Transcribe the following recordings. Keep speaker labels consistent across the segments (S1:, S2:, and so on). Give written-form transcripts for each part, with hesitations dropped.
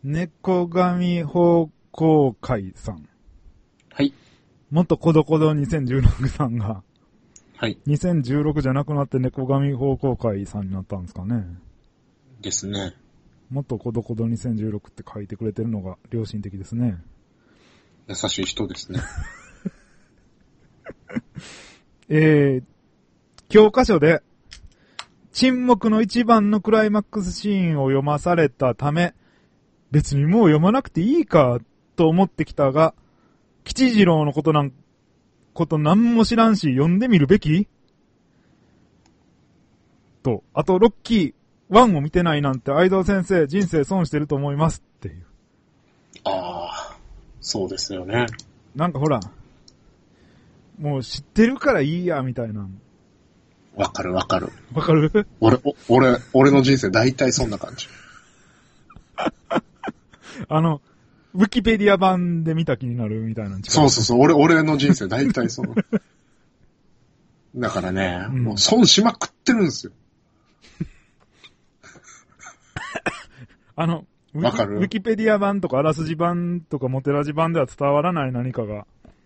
S1: 猫神奉公会さん。
S2: はい。
S1: 元コドコド2016さんが、
S2: はい。
S1: 2016じゃなくなって猫神奉公会さんになったんですかね。
S2: ですね。
S1: 元コドコド2016って書いてくれてるのが良心的ですね。
S2: 優しい人ですね。
S1: 教科書で、沈黙の一番のクライマックスシーンを読まされたため、別にもう読まなくていいかと思ってきたが、吉次郎のことなんも知らんし読んでみるべきと、あとロッキー1を見てないなんて愛蔵先生人生損してると思いますっていう。
S2: ああ、そうですよね。
S1: なんかほら、もう知ってるからいいやみたいな。
S2: わかるわかる。
S1: わかる？
S2: 俺の人生大体そんな感じ。
S1: ウィキペディア版で見た気になるみたいな。
S2: そうそうそう、俺の人生大体そう。だからね、もう損しまくってるんですよ。わかる？
S1: ウィキペディア版とかあらすじ版とかモテラジ版では伝わらない何かが。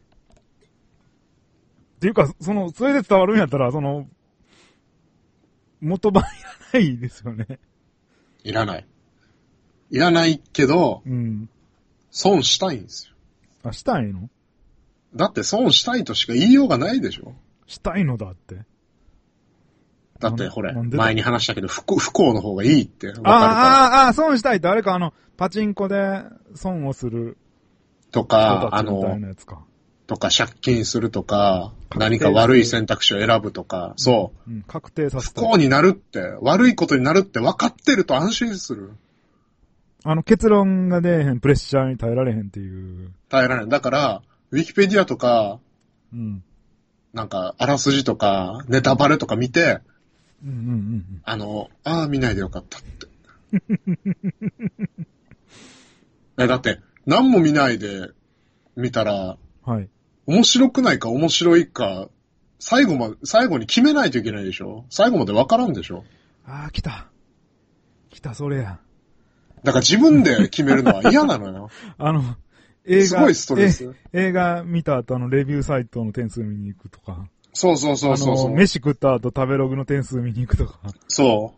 S1: っていうか、それで伝わるんやったら、元版いらないですよね。
S2: いらない。いらないけど、
S1: うん。
S2: 損したいんですよ。
S1: あ、したいの？
S2: だって損したいとしか言いようがないでしょ。
S1: したいのだって。
S2: だってほれ、前に話したけど、不幸の方がいいって分かるから。
S1: 損したいってあれか、パチンコで損をする。
S2: とか、とか借金するとか、何か悪い選択肢を選ぶとか、そう。
S1: うん、確定させたい。
S2: 不幸になるって、悪いことになるって分かってると安心する。
S1: 結論が出えへん、プレッシャーに耐えられへんっていう。耐
S2: えられへん。だから、ウィキペディアとか、
S1: うん。
S2: なんか、あらすじとか、ネタバレとか見て、
S1: うんうん
S2: うん。見ないでよかったって。だって、何も見ないで見たら、
S1: はい。
S2: 面白くないか面白いか、最後に決めないといけないでしょ？最後まで分からんでしょ？
S1: 来た、それや。
S2: だから自分で決めるのは嫌なのよ。
S1: 映画、
S2: すごいストレス。
S1: 映画見た後レビューサイトの点数見に行くとか。
S2: そう。
S1: 飯食った後食べログの点数見に行くとか。
S2: そう。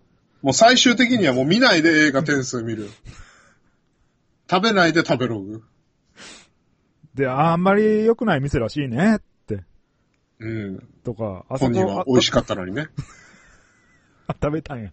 S2: もう最終的にはもう見ないで映画点数見る。食べないで食べログ。
S1: で、あんまり良くない店らしいねって。
S2: うん。
S1: とか、
S2: 本人は美味しかったのにね。
S1: 食べたんや。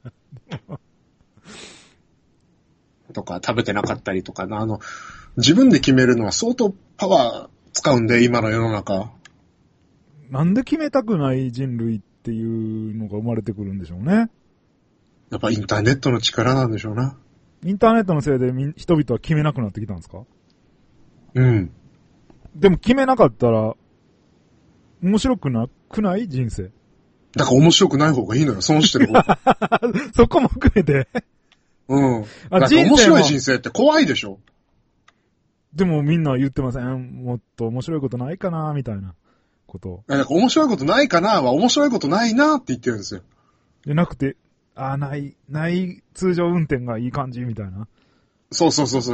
S2: とか、食べてなかったりとか自分で決めるのは相当パワー使うんで、今の世の中。
S1: なんで決めたくない人類っていうのが生まれてくるんでしょうね。
S2: やっぱインターネットの力なんでしょうな。
S1: インターネットのせいで人々は決めなくなってきたんですか？
S2: うん。
S1: でも決めなかったら、面白くなくない人生。
S2: だから面白くない方がいいのよ、損してる方が。
S1: そこも含めて。
S2: うん。だって面白い人生って怖いでしょ。
S1: でもみんな言ってません。もっと面白いことないかなみたいなこと
S2: だから面白いことないかなは面白いことないなって言ってるんですよ。
S1: でなくて、ない通常運転がいい感じみたいな。
S2: そう、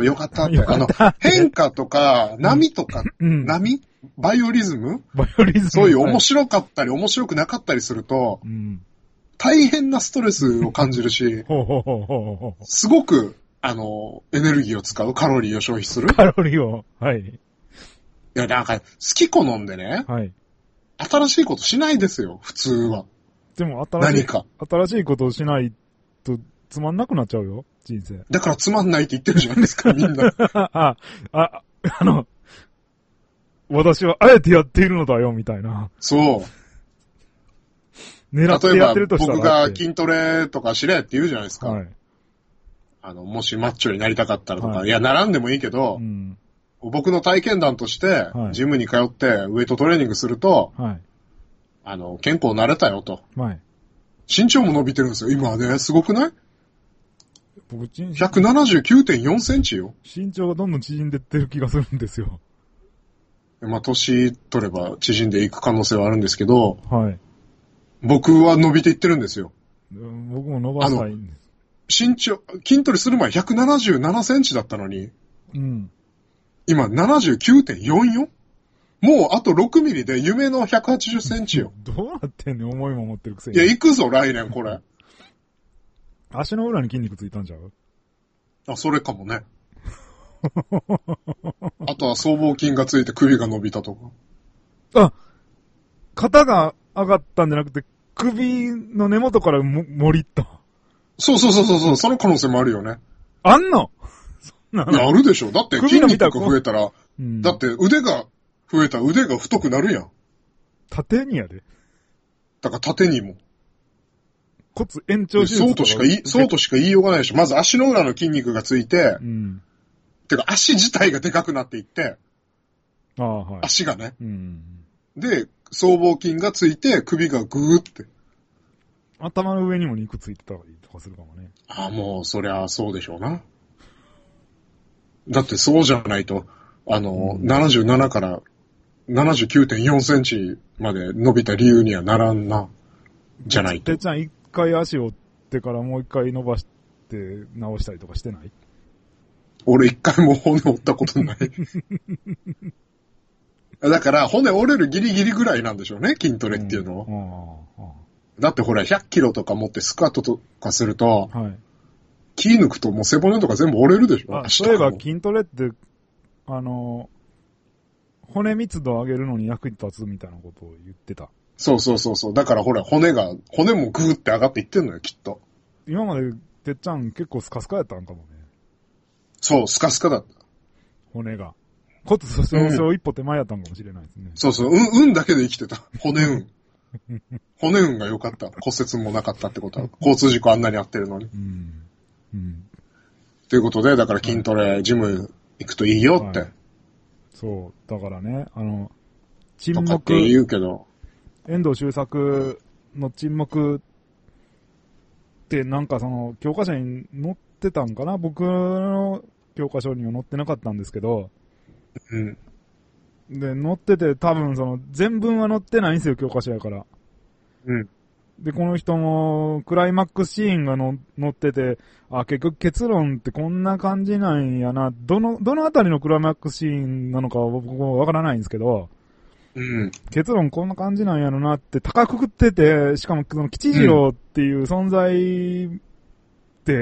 S2: よかったって。変化とか、波とか、波バイオリズムそういう面白かったり面白くなかったりすると、大変なストレスを感じるし、すごく、エネルギーを使う、カロリーを消費する。
S1: カロリーを、はい。い
S2: や、なんか、好き好んでね、
S1: はい。
S2: 新しいことしないですよ、普通は。
S1: でも新しいことをしないとつまんなくなっちゃうよ、人生。
S2: だからつまんないって言ってるじゃないですか、みんな。
S1: 私はあえてやっているのだよ、みたいな。
S2: そう。
S1: 狙ってやってるとしたら。
S2: 例えば僕が筋トレとかしれって言うじゃないですか。
S1: はい。
S2: もしマッチョになりたかったらとか、はい、いや、ならんでもいいけど、僕の体験談として、ジムに通ってウェイトトレーニングすると、健康になれたよと。身長も伸びてるんですよ。今はね、すごくない？僕、179.4 センチよ。
S1: 身長がどんどん縮んでってる気がするんですよ。
S2: まあ、年取れば縮んでいく可能性はあるんですけど、僕は伸びていってるんですよ。
S1: 僕も伸ばしたいんです。
S2: 身長、筋トレする前177センチだったのに、
S1: うん。
S2: 今 79.44? もうあと6ミリで夢の180センチよ。
S1: どうなってんねん、重いもん持ってるくせに。
S2: いや、行くぞ、来年これ。
S1: 足の裏に筋肉ついたんちゃう？
S2: あ、それかもね。あとは僧帽筋がついて首が伸びたとか。
S1: あ、肩が上がったんじゃなくて、首の根元からもりった。
S2: そう、その可能性もあるよね。
S1: あんの？そんなの。
S2: いや、あるでしょ。だって筋肉が増えたら、だって腕が増えたら腕が太くなるやん。
S1: 縦にやで。
S2: だから縦にも。
S1: 骨延長手術
S2: そうとしか言いようがないでしょ。まず足の裏の筋肉がついて、
S1: うん。
S2: てか足自体がでかくなっていって、
S1: はい。
S2: 足がね。
S1: うん。
S2: で、僧帽筋がついて首がグーって。
S1: 頭の上にも肉ついてたりとかするかもね。
S2: ああ、もう、そりゃそうでしょうな。だってそうじゃないと、77から79.4センチまで伸びた理由にはならんな。じゃないと。
S1: てっちゃん一回足を折ってからもう一回伸ばして直したりとかしてない？
S2: 俺一回も骨折ったことない。だから骨折れるギリギリぐらいなんでしょうね、筋トレっていうのは。だってほら、100キロとか持ってスクワットとかすると、はい、気抜くともう背骨とか全部折れるでしょ。
S1: そういえば筋トレって、骨密度を上げるのに役に立つみたいなことを言ってた。
S2: そう。だからほら、骨もグーって上がっていってんのよ、きっと。
S1: 今まで、てっちゃん結構スカスカやったんかもね。
S2: そう、スカスカだった。
S1: 骨が。骨粗しょう一歩手前やったんかもしれないですね。
S2: そう、運だけで生きてた。骨運。骨運が良かった。骨折もなかったってことは。交通事故あんなにあってるのに。ということで、だから筋トレ、ジム行くといいよって。
S1: そう。だからね、沈黙。
S2: とかって言うけど。
S1: 遠藤周作の沈黙ってなんかその教科書に載ってたんかな？僕の教科書には載ってなかったんですけど。
S2: うん。
S1: で、載ってて多分その全文は載ってないんですよ、教科書やから。
S2: うん。
S1: で、この人もクライマックスシーンが載ってて、あ、結局結論ってこんな感じなんやな。どのあたりのクライマックスシーンなのかは僕もわからないんですけど、
S2: うん。
S1: 結論こんな感じなんやろなって高くくってて、しかもその吉次郎っていう存在って、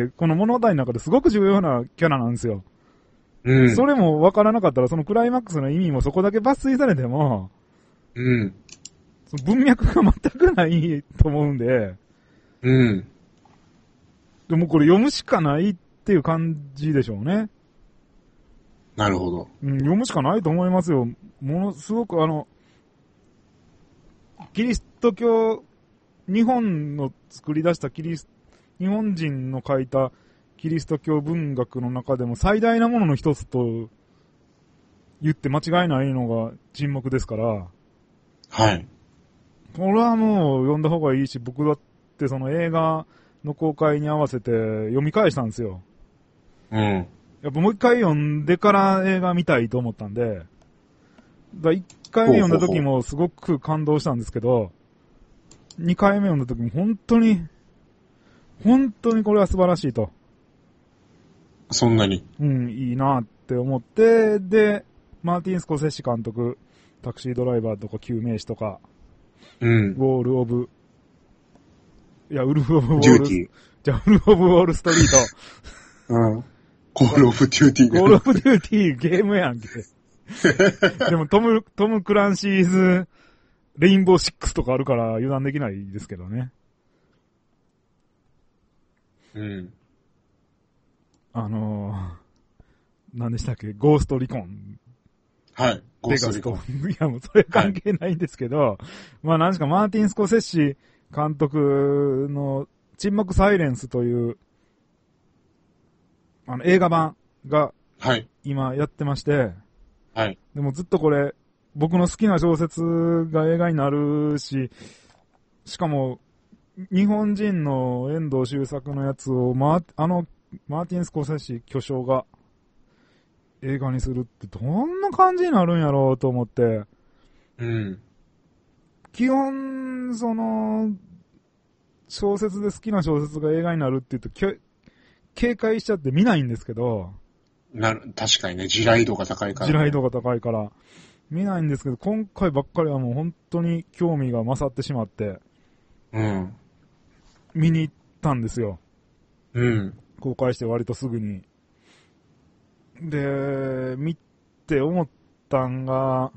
S1: この物語の中ですごく重要なキャラなんですよ。
S2: うん。
S1: それもわからなかったら、そのクライマックスの意味もそこだけ抜粋されても、
S2: うん。
S1: その文脈が全くないと思うんで、
S2: うん。
S1: でもこれ読むしかないっていう感じでしょうね。
S2: なるほど。
S1: うん、読むしかないと思いますよ。ものすごくキリスト教、日本の作り出した日本人の書いたキリスト教文学の中でも最大なものの一つと言って間違いないのが沈黙ですから。
S2: はい。
S1: これはもう読んだ方がいいし、僕だってその映画の公開に合わせて読み返したんですよ。
S2: うん。
S1: やっぱもう一回読んでから映画見たいと思ったんで、1回目読んだ時もすごく感動したんですけど、2回目読んだ時も本当にこれは素晴らしいと。
S2: そんなに。
S1: うん、いいなって思って、で、マーティン・スコセッシ監督、タクシードライバーとか救命士とか、
S2: うん。
S1: ウルフ・オブ・ウ
S2: デューティー。
S1: じゃあ、ウルフ・オブ・ウォール・ストリー
S2: ト。うん。コール・オブ・デューティー。
S1: コール・オブ・デューティーゲームやんけ。でもトム・クランシーズ、レインボー6とかあるから油断できないですけどね。
S2: うん。
S1: 何でしたっけ？ゴーストリコン。
S2: はい。ゴーストリコ
S1: ン。いや、もうそれ関係ないんですけど、はい、まあ何しかマーティン・スコセッシ監督の沈黙サイレンスという、映画版が、今やってまして、
S2: はい。
S1: でもずっとこれ、僕の好きな小説が映画になるし、しかも、日本人の遠藤周作のやつを、マーティン・スコセッシ巨匠が映画にするってどんな感じになるんやろうと思って。
S2: うん。
S1: 基本、小説で好きな小説が映画になるって言うと、 警戒しちゃって見ないんですけど。
S2: 確かにね、地雷度が高いから、ね。
S1: 地雷度が高いから。見ないんですけど、今回ばっかりはもう本当に興味が勝ってしまって。
S2: うん。
S1: 見に行ったんですよ。
S2: うん。
S1: 公開して割とすぐに。で、見て思ったんが、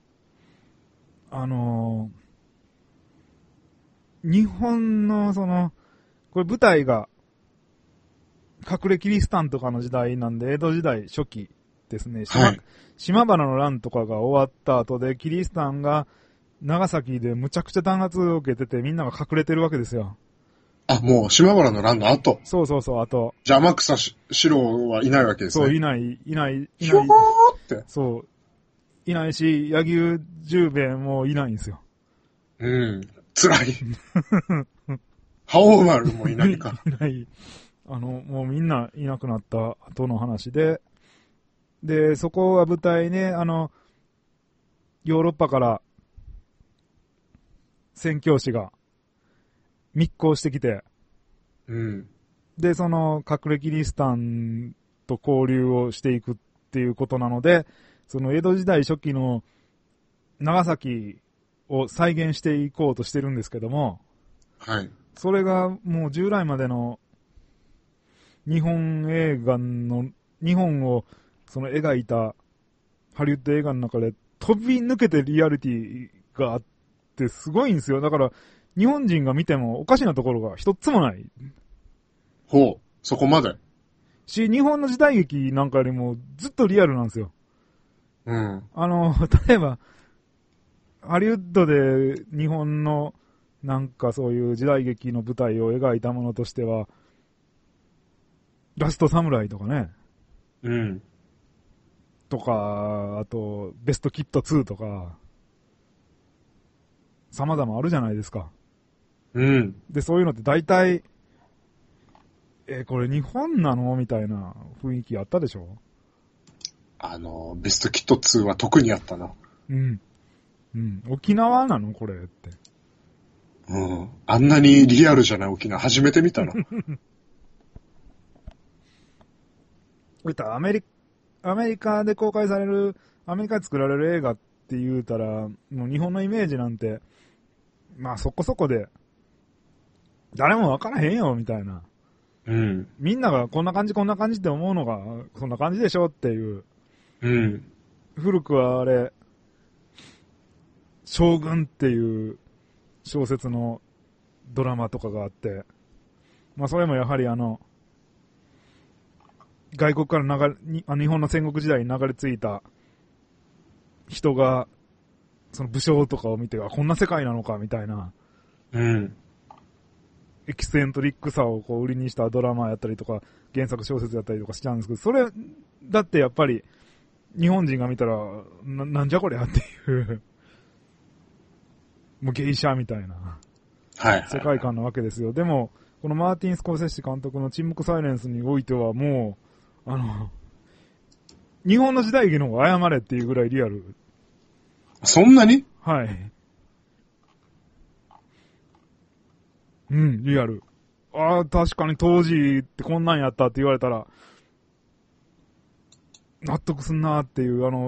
S1: 日本のこれ舞台が、隠れキリシタンとかの時代なんで、江戸時代初期ですね。
S2: はい、
S1: 島原の乱とかが終わった後で、キリシタンが長崎でむちゃくちゃ弾圧を受けてて、みんなが隠れてるわけですよ。
S2: あ、もう島原の乱の後。
S1: そうそうそう、後。
S2: じゃあ天草四郎はいないわけですね。
S1: そう、いない。
S2: ひょーって。
S1: そう。いないし、柳生十兵衛もいないんですよ。
S2: うん。辛い。覇王丸もいないか。
S1: いない。もうみんないなくなった後の話で、で、そこが舞台ね、ヨーロッパから宣教師が密航してきて、
S2: うん。
S1: で、隠れキリシタンと交流をしていくっていうことなので、江戸時代初期の長崎を再現していこうとしてるんですけども、
S2: はい。
S1: それがもう従来までの日本を描いたハリウッド映画の中で飛び抜けてリアリティがあってすごいんですよ。だから日本人が見てもおかしなところが一つもない。
S2: ほう、そこまで。
S1: 日本の時代劇なんかよりもずっとリアルなんですよ。
S2: うん。
S1: 例えば、ハリウッドで日本のなんかそういう時代劇の舞台を描いたものとしては、ラストサムライとかね。
S2: うん。
S1: とか、あと、ベストキット2とか、様々あるじゃないですか。
S2: うん。
S1: で、そういうのって大体、これ日本なのみたいな雰囲気あったでしょ？
S2: ベストキット2は特にあったな。
S1: うん。うん。沖縄なのこれって。
S2: うん。あんなにリアルじゃない沖縄初めて見たな。
S1: アメリカで公開される、アメリカで作られる映画って言うたら、もう日本のイメージなんて、まあそこそこで、誰もわからへんよ、みたいな。
S2: うん。
S1: みんながこんな感じって思うのが、そんな感じでしょっていう。
S2: うん。
S1: 古くはあれ、将軍っていう小説のドラマとかがあって、まあそれもやはり外国から日本の戦国時代に流れ着いた人が、その武将とかを見て、こんな世界なのかみたいな、
S2: うん。
S1: エキセントリックさをこう売りにしたドラマやったりとか、原作小説やったりとかしちゃうんですけど、それ、だってやっぱり、日本人が見たら、なんじゃこりゃっていう、もう芸者みたいな、
S2: はい。
S1: 世界観なわけですよ。でも、このマーティン・スコーセッシ監督の沈黙サイレンスにおいてはもう、日本の時代劇の方が謝れっていうぐらいリアル。
S2: そんなに？
S1: はい。うん、リアル。ああ、確かに当時ってこんなんやったって言われたら、納得すんなーっていう、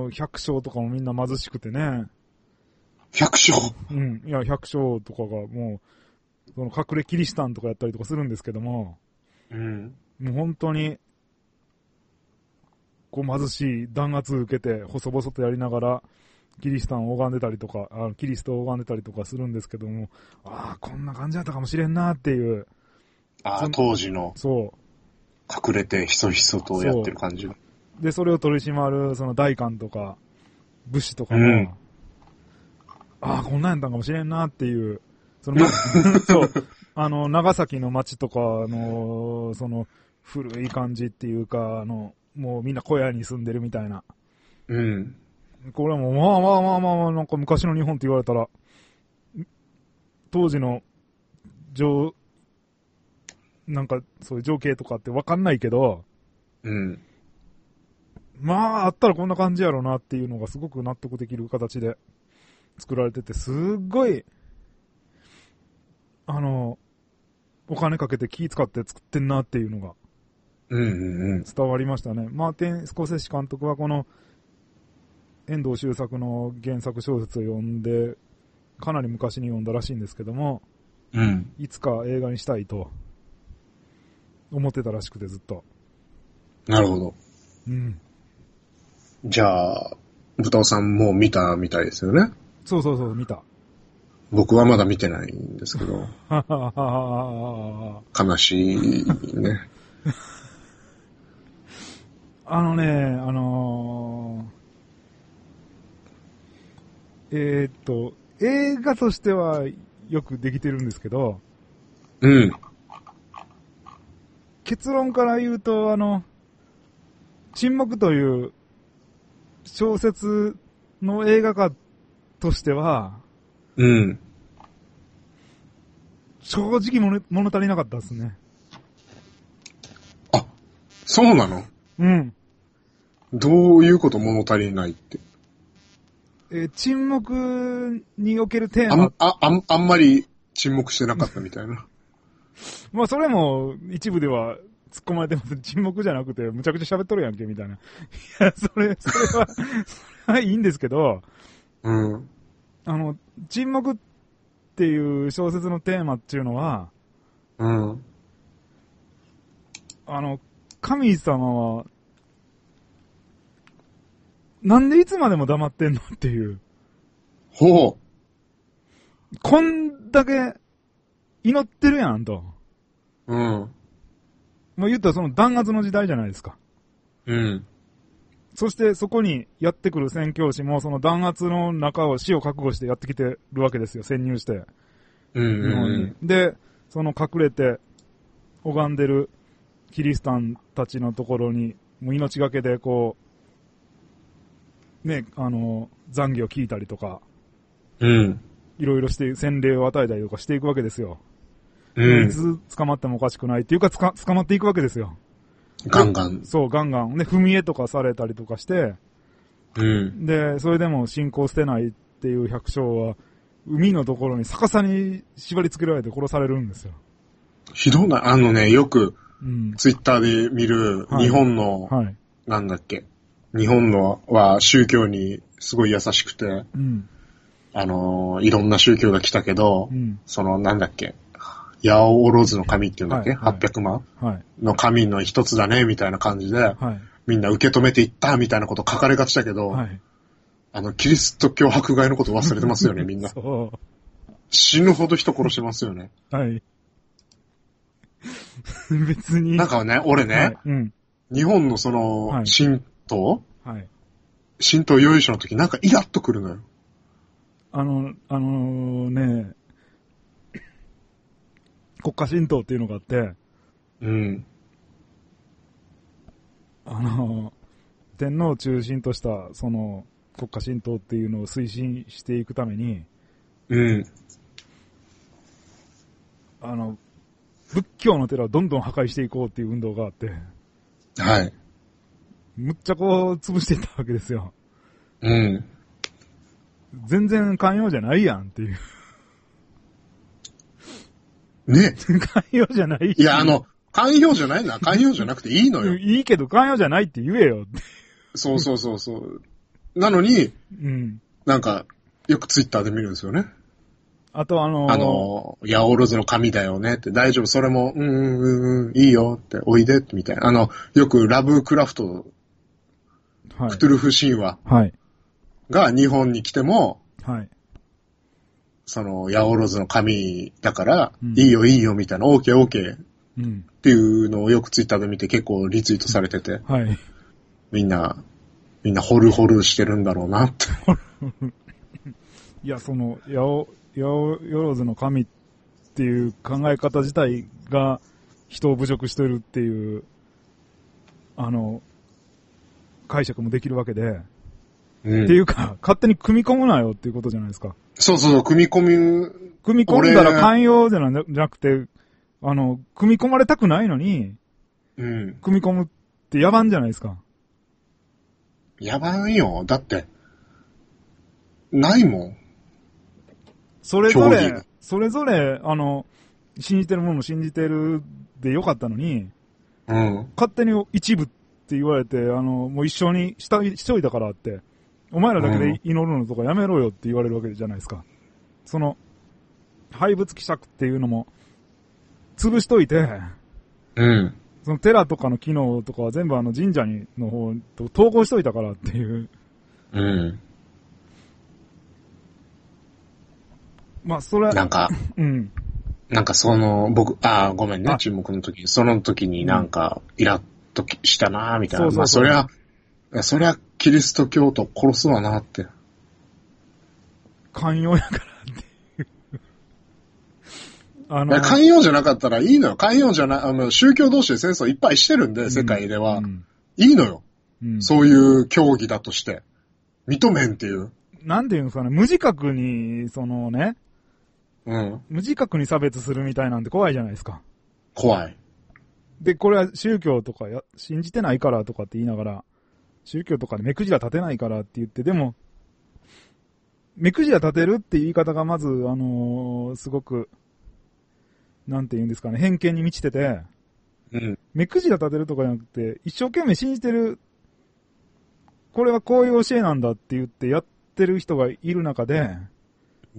S1: 百姓とかもみんな貧しくてね。
S2: 百姓？
S1: うん。いや、百姓とかがもう、その隠れキリシタンとかやったりとかするんですけども、
S2: うん。
S1: もう本当に、こう貧しい弾圧を受けて、細々とやりながら、キリシタンを拝んでたりとか、キリストを拝んでたりとかするんですけども、こんな感じだったかもしれんなっていう。
S2: 当時の。
S1: そう。
S2: 隠れてひそひそとやってる感じ。
S1: で、それを取り締まる、その大官とか、武士とかも、こんなんやったんかもしれんなっていう、そう、長崎の町とかの、古い感じっていうか、もうみんな小屋に住んでるみたいな。
S2: うん。
S1: これはもう、まあ、なんか昔の日本って言われたら、当時の、なんか、そういう情景とかってわかんないけど、
S2: うん。
S1: まあ、あったらこんな感じやろうなっていうのがすごく納得できる形で作られてて、すっごい、お金かけて気使って作ってんなっていうのが。 伝わりましたね。マーティン・スコセッシ監督はこの遠藤周作の原作小説を読んで、かなり昔に読んだらしいんですけども、いつか映画にしたいと思ってたらしくて、ずっと。
S2: なるほど。じゃあ、豚尾さんもう見たみたいですよね。
S1: そう、見た。
S2: 僕はまだ見てないんですけど。悲しいね。
S1: 映画としてはよくできてるんですけど、結論から言うと、沈黙という小説の映画化としては、正直物足りなかったですね。
S2: あ、そうなの？どういうこと物足りないって。
S1: 沈黙におけるテーマ。
S2: あんまり沈黙してなかったみたいな。
S1: まあそれも一部では突っ込まれてます。沈黙じゃなくてむちゃくちゃ喋っとるやんけみたいな。いや、それはいいんですけど、沈黙っていう小説のテーマっていうのは、神様はなんでいつまでも黙ってんのっていう。
S2: ほう。
S1: こんだけ祈ってるやんと。もう言ったらその弾圧の時代じゃないですか。そしてそこにやってくる宣教師もその弾圧の中を死を覚悟してやってきてるわけですよ、潜入して。日本に。で、その隠れて拝んでるキリシタンたちのところに、もう命がけでこう、ね、懺悔を聞いたりとか、いろいろして洗礼を与えたりとかしていくわけですよ。いつ捕まってもおかしくないっていうか、捕まっていくわけですよ。
S2: ガンガン。
S1: そう、ガンガン。で、踏み絵とかされたりとかして、で、それでも信仰捨てないっていう百姓は、海のところに逆さに縛り付けられて殺されるんですよ。
S2: ひどい。よく、ツイッターで見る、日本の、なんだっけ。日本のは宗教にすごい優しくて、いろんな宗教が来たけど、なんだっけ、八百万の神っていうんだっけ、800万の神の一つだね、みたいな感じで、みんな受け止めていった、みたいなこと書かれがちだけど、キリスト教迫害のこと忘れてますよね、みんな。死ぬほど人殺してますよね。
S1: 別に。
S2: なんかね、俺ね、日本の神道由緒の時なんかイラッとくるのよ。
S1: 国家神道っていうのがあって、天皇を中心としたその国家神道っていうのを推進していくために、仏教の寺をどんどん破壊していこうっていう運動があって、むっちゃこう潰していったわけですよ。全然寛容じゃないやんっていう。
S2: ね。
S1: 寛容じゃない。
S2: いや、寛容じゃないな。寛容じゃなくていいのよ。
S1: いいけど寛容じゃないって言えよって。
S2: そう。なのに、なんか、よくツイッターで見るんですよね。
S1: あと
S2: 八百万の神だよねって、大丈夫、それも、いいよって、おいでって、みたいな。よくラブクラフト、クトゥルフ神話が日本に来ても、その、八百万の神だから、いいよ、みたいな、オーケー、っていうのをよくツイッターで見て結構リツイートされてて、みんなホルしてるんだろうなって。
S1: いや、その、八百万の神っていう考え方自体が人を侮辱してるっていう、解釈もできるわけで、っていうか、勝手に組み込むなよっていうことじゃないですか。
S2: そう、組み込
S1: んだら寛容じゃなくて、組み込まれたくないのに、組み込むって野蛮じゃないですか。
S2: 野蛮よ。だって、ないもん。
S1: それぞれ、信じてるものを信じてるでよかったのに、
S2: うん。
S1: 勝手に一部って言われて、もう一緒にしといたからって、お前らだけで祈るのとかやめろよって言われるわけじゃないですか。その、廃仏希釈っていうのも、潰しといて、
S2: うん。
S1: その寺とかの機能とかは全部神社の方と統合しといたからっていう。
S2: うん。
S1: まあ、それは。
S2: なんか、
S1: うん。
S2: なんかごめんね、沈黙の時。その時になんか、イラッとしたなみたいな。まあ、そりゃ、キリスト教徒殺すわなって。
S1: 寛容やからっていう。
S2: 寛容じゃなかったらいいのよ。寛容じゃな、宗教同士で戦争いっぱいしてるんで、世界では。いいのよ。そういう競技だとして。認めんっていう。
S1: なんていうんですかね、無自覚に、
S2: うん。
S1: 無自覚に差別するみたいなんて怖いじゃないですか。
S2: 怖い。
S1: で、これは宗教とか信じてないからとかって言いながら、宗教とかで目くじら立てないからって言って、でも、目くじら立てるって言い方がまず、すごく、なんて言うんですかね、偏見に満ちてて、
S2: うん。
S1: 目くじら立てるとかじゃなくて、一生懸命信じてる、これはこういう教えなんだって言ってやってる人がいる中で、
S2: うん。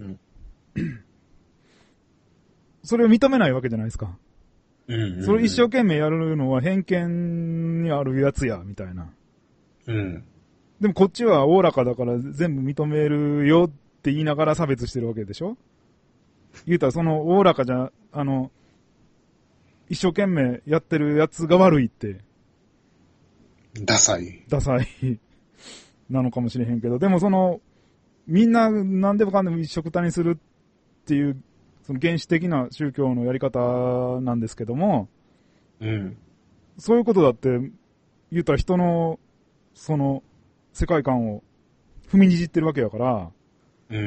S1: それを認めないわけじゃないですか。
S2: うん。
S1: それ一生懸命やるのは偏見にあるやつや、みたいな。
S2: うん。
S1: でもこっちはおおらかだから全部認めるよって言いながら差別してるわけでしょ？言うたらそのおおらかじゃ、一生懸命やってるやつが悪いって。
S2: ダサい
S1: なのかもしれへんけど、でもみんな何でもかんでも一緒くたにするっていう、その原始的な宗教のやり方なんですけども、
S2: うん。
S1: そういうことだって、言うたら人の、世界観を踏みにじってるわけやから、
S2: うん。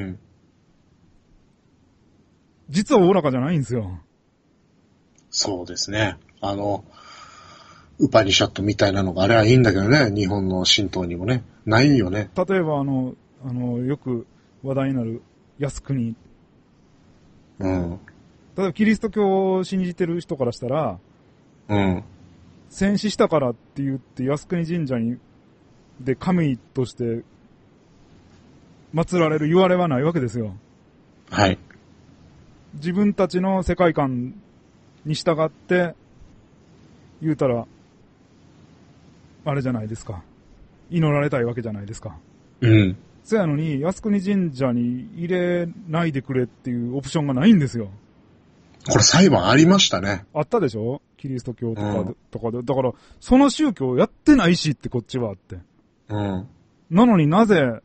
S1: 実はおおらかじゃないんですよ。
S2: そうですね。ウパニシャットみたいなのがあれはいいんだけどね、日本の神道にもね。ないよね。
S1: 例えばよく話題になる靖国。
S2: うん。
S1: 例えばキリスト教を信じてる人からしたら、
S2: うん。
S1: 戦死したからって言って靖国神社で神として祀られる言われはないわけですよ。
S2: はい。
S1: 自分たちの世界観に従って言うたら、あれじゃないですか。祈られたいわけじゃないですか。
S2: うん。
S1: そやのに、靖国神社に入れないでくれっていうオプションがないんですよ。
S2: これ裁判ありましたね。
S1: あったでしょ？キリスト教とかで。だから、その宗教やってないしってこっちはって。
S2: うん。
S1: なのになぜ、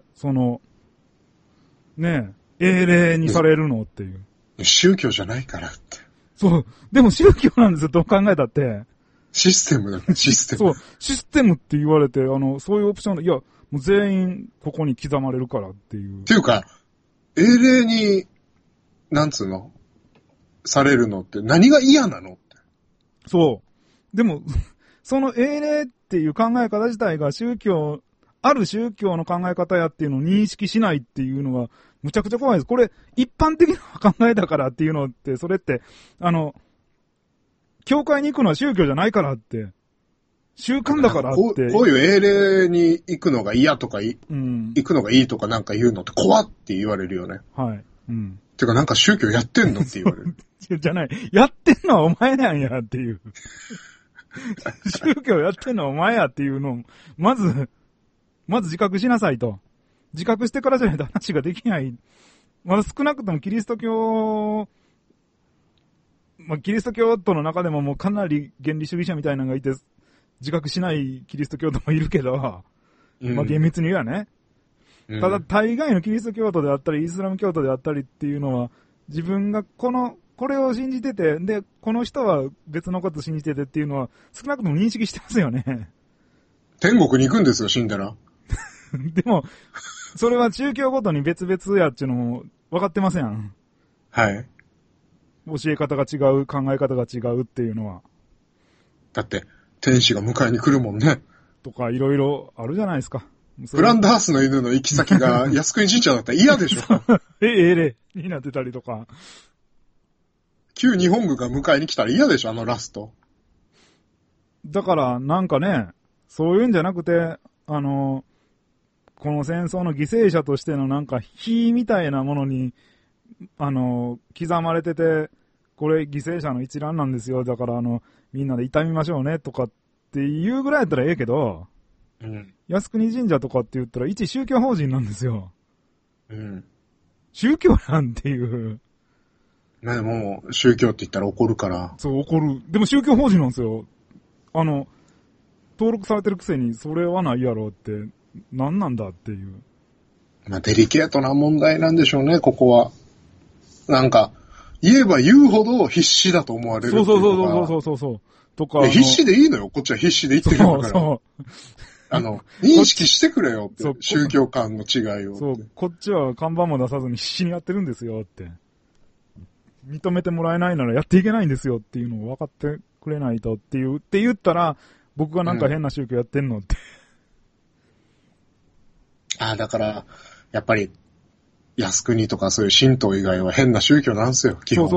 S1: 英霊にされるのっていう。
S2: 宗教じゃないからって。
S1: そう。でも宗教なんですよ、どう考えたって。
S2: システムだよ、システム。
S1: そう。システムって言われて、そういうオプションいや、もう全員ここに刻まれるからっていう。
S2: っていうか、英霊に、なんつうのされるのって何が嫌なのって。
S1: そう。でも、その英霊っていう考え方自体がある宗教の考え方やっていうのを認識しないっていうのは、むちゃくちゃ怖いです。これ、一般的な考えだからっていうのって、それって、教会に行くのは宗教じゃないからって、習慣だからって。
S2: こういう英霊に行くのが嫌とか、行くのがいいとかなんか言うのって怖って言われるよね。
S1: はい。うん。
S2: てかなんか宗教やってんのって言われる。
S1: じゃない。やってんのはお前なんやっていう。宗教やってんのはお前やっていうのを、まず自覚しなさいと。自覚してからじゃないと話ができない。まだ少なくともキリスト教徒の中でももうかなり原理主義者みたいなのがいて、自覚しないキリスト教徒もいるけど、まあ厳密に言えばね。ただ大概のキリスト教徒であったり、イスラム教徒であったりっていうのは、自分がこれを信じてて、で、この人は別のこと信じててっていうのは、少なくとも認識してますよね。
S2: 天国に行くんですよ、死んだら。
S1: でも、それは宗教ごとに別々やっていうのも分かってません。
S2: はい。
S1: 教え方が違う、考え方が違うっていうのは。
S2: だって、天使が迎えに来るもんね。
S1: とか、いろいろあるじゃないですか。
S2: ブランダースの犬の行き先が靖国神社だったら嫌でしょ。
S1: 英霊になってたりとか。
S2: 旧日本軍が迎えに来たら嫌でしょ、あのラスト。
S1: だからなんかね、そういうんじゃなくて、この戦争の犠牲者としてのなんか火みたいなものに、刻まれてて、これ犠牲者の一覧なんですよ。だからみんなで悼みましょうねとかっていうぐらいやったらええけど、
S2: うん。
S1: 靖国神社とかって言ったら一宗教法人なんですよ。
S2: うん。
S1: 宗教なんていう。
S2: ね、もう宗教って言ったら怒るから。
S1: そう、怒る。でも宗教法人なんですよ。登録されてるくせにそれはないやろって、何なんだっていう。
S2: まあ、デリケートな問題なんでしょうね、ここは。なんか、言えば言うほど必死だと思われるっていう
S1: そう。とか。
S2: 必死でいいのよ。こっちは必死で言ってるんだから。
S1: そう。
S2: 認識してくれよって。宗教間の違いを。
S1: そう、こっちは看板も出さずに必死にやってるんですよって。認めてもらえないならやっていけないんですよっていうのを分かってくれないとって言ったら、僕がなんか変な宗教やってんのって。
S2: だから、やっぱり、靖国とかそういう神道以外は変な宗教なんですよ、基本。
S1: そう。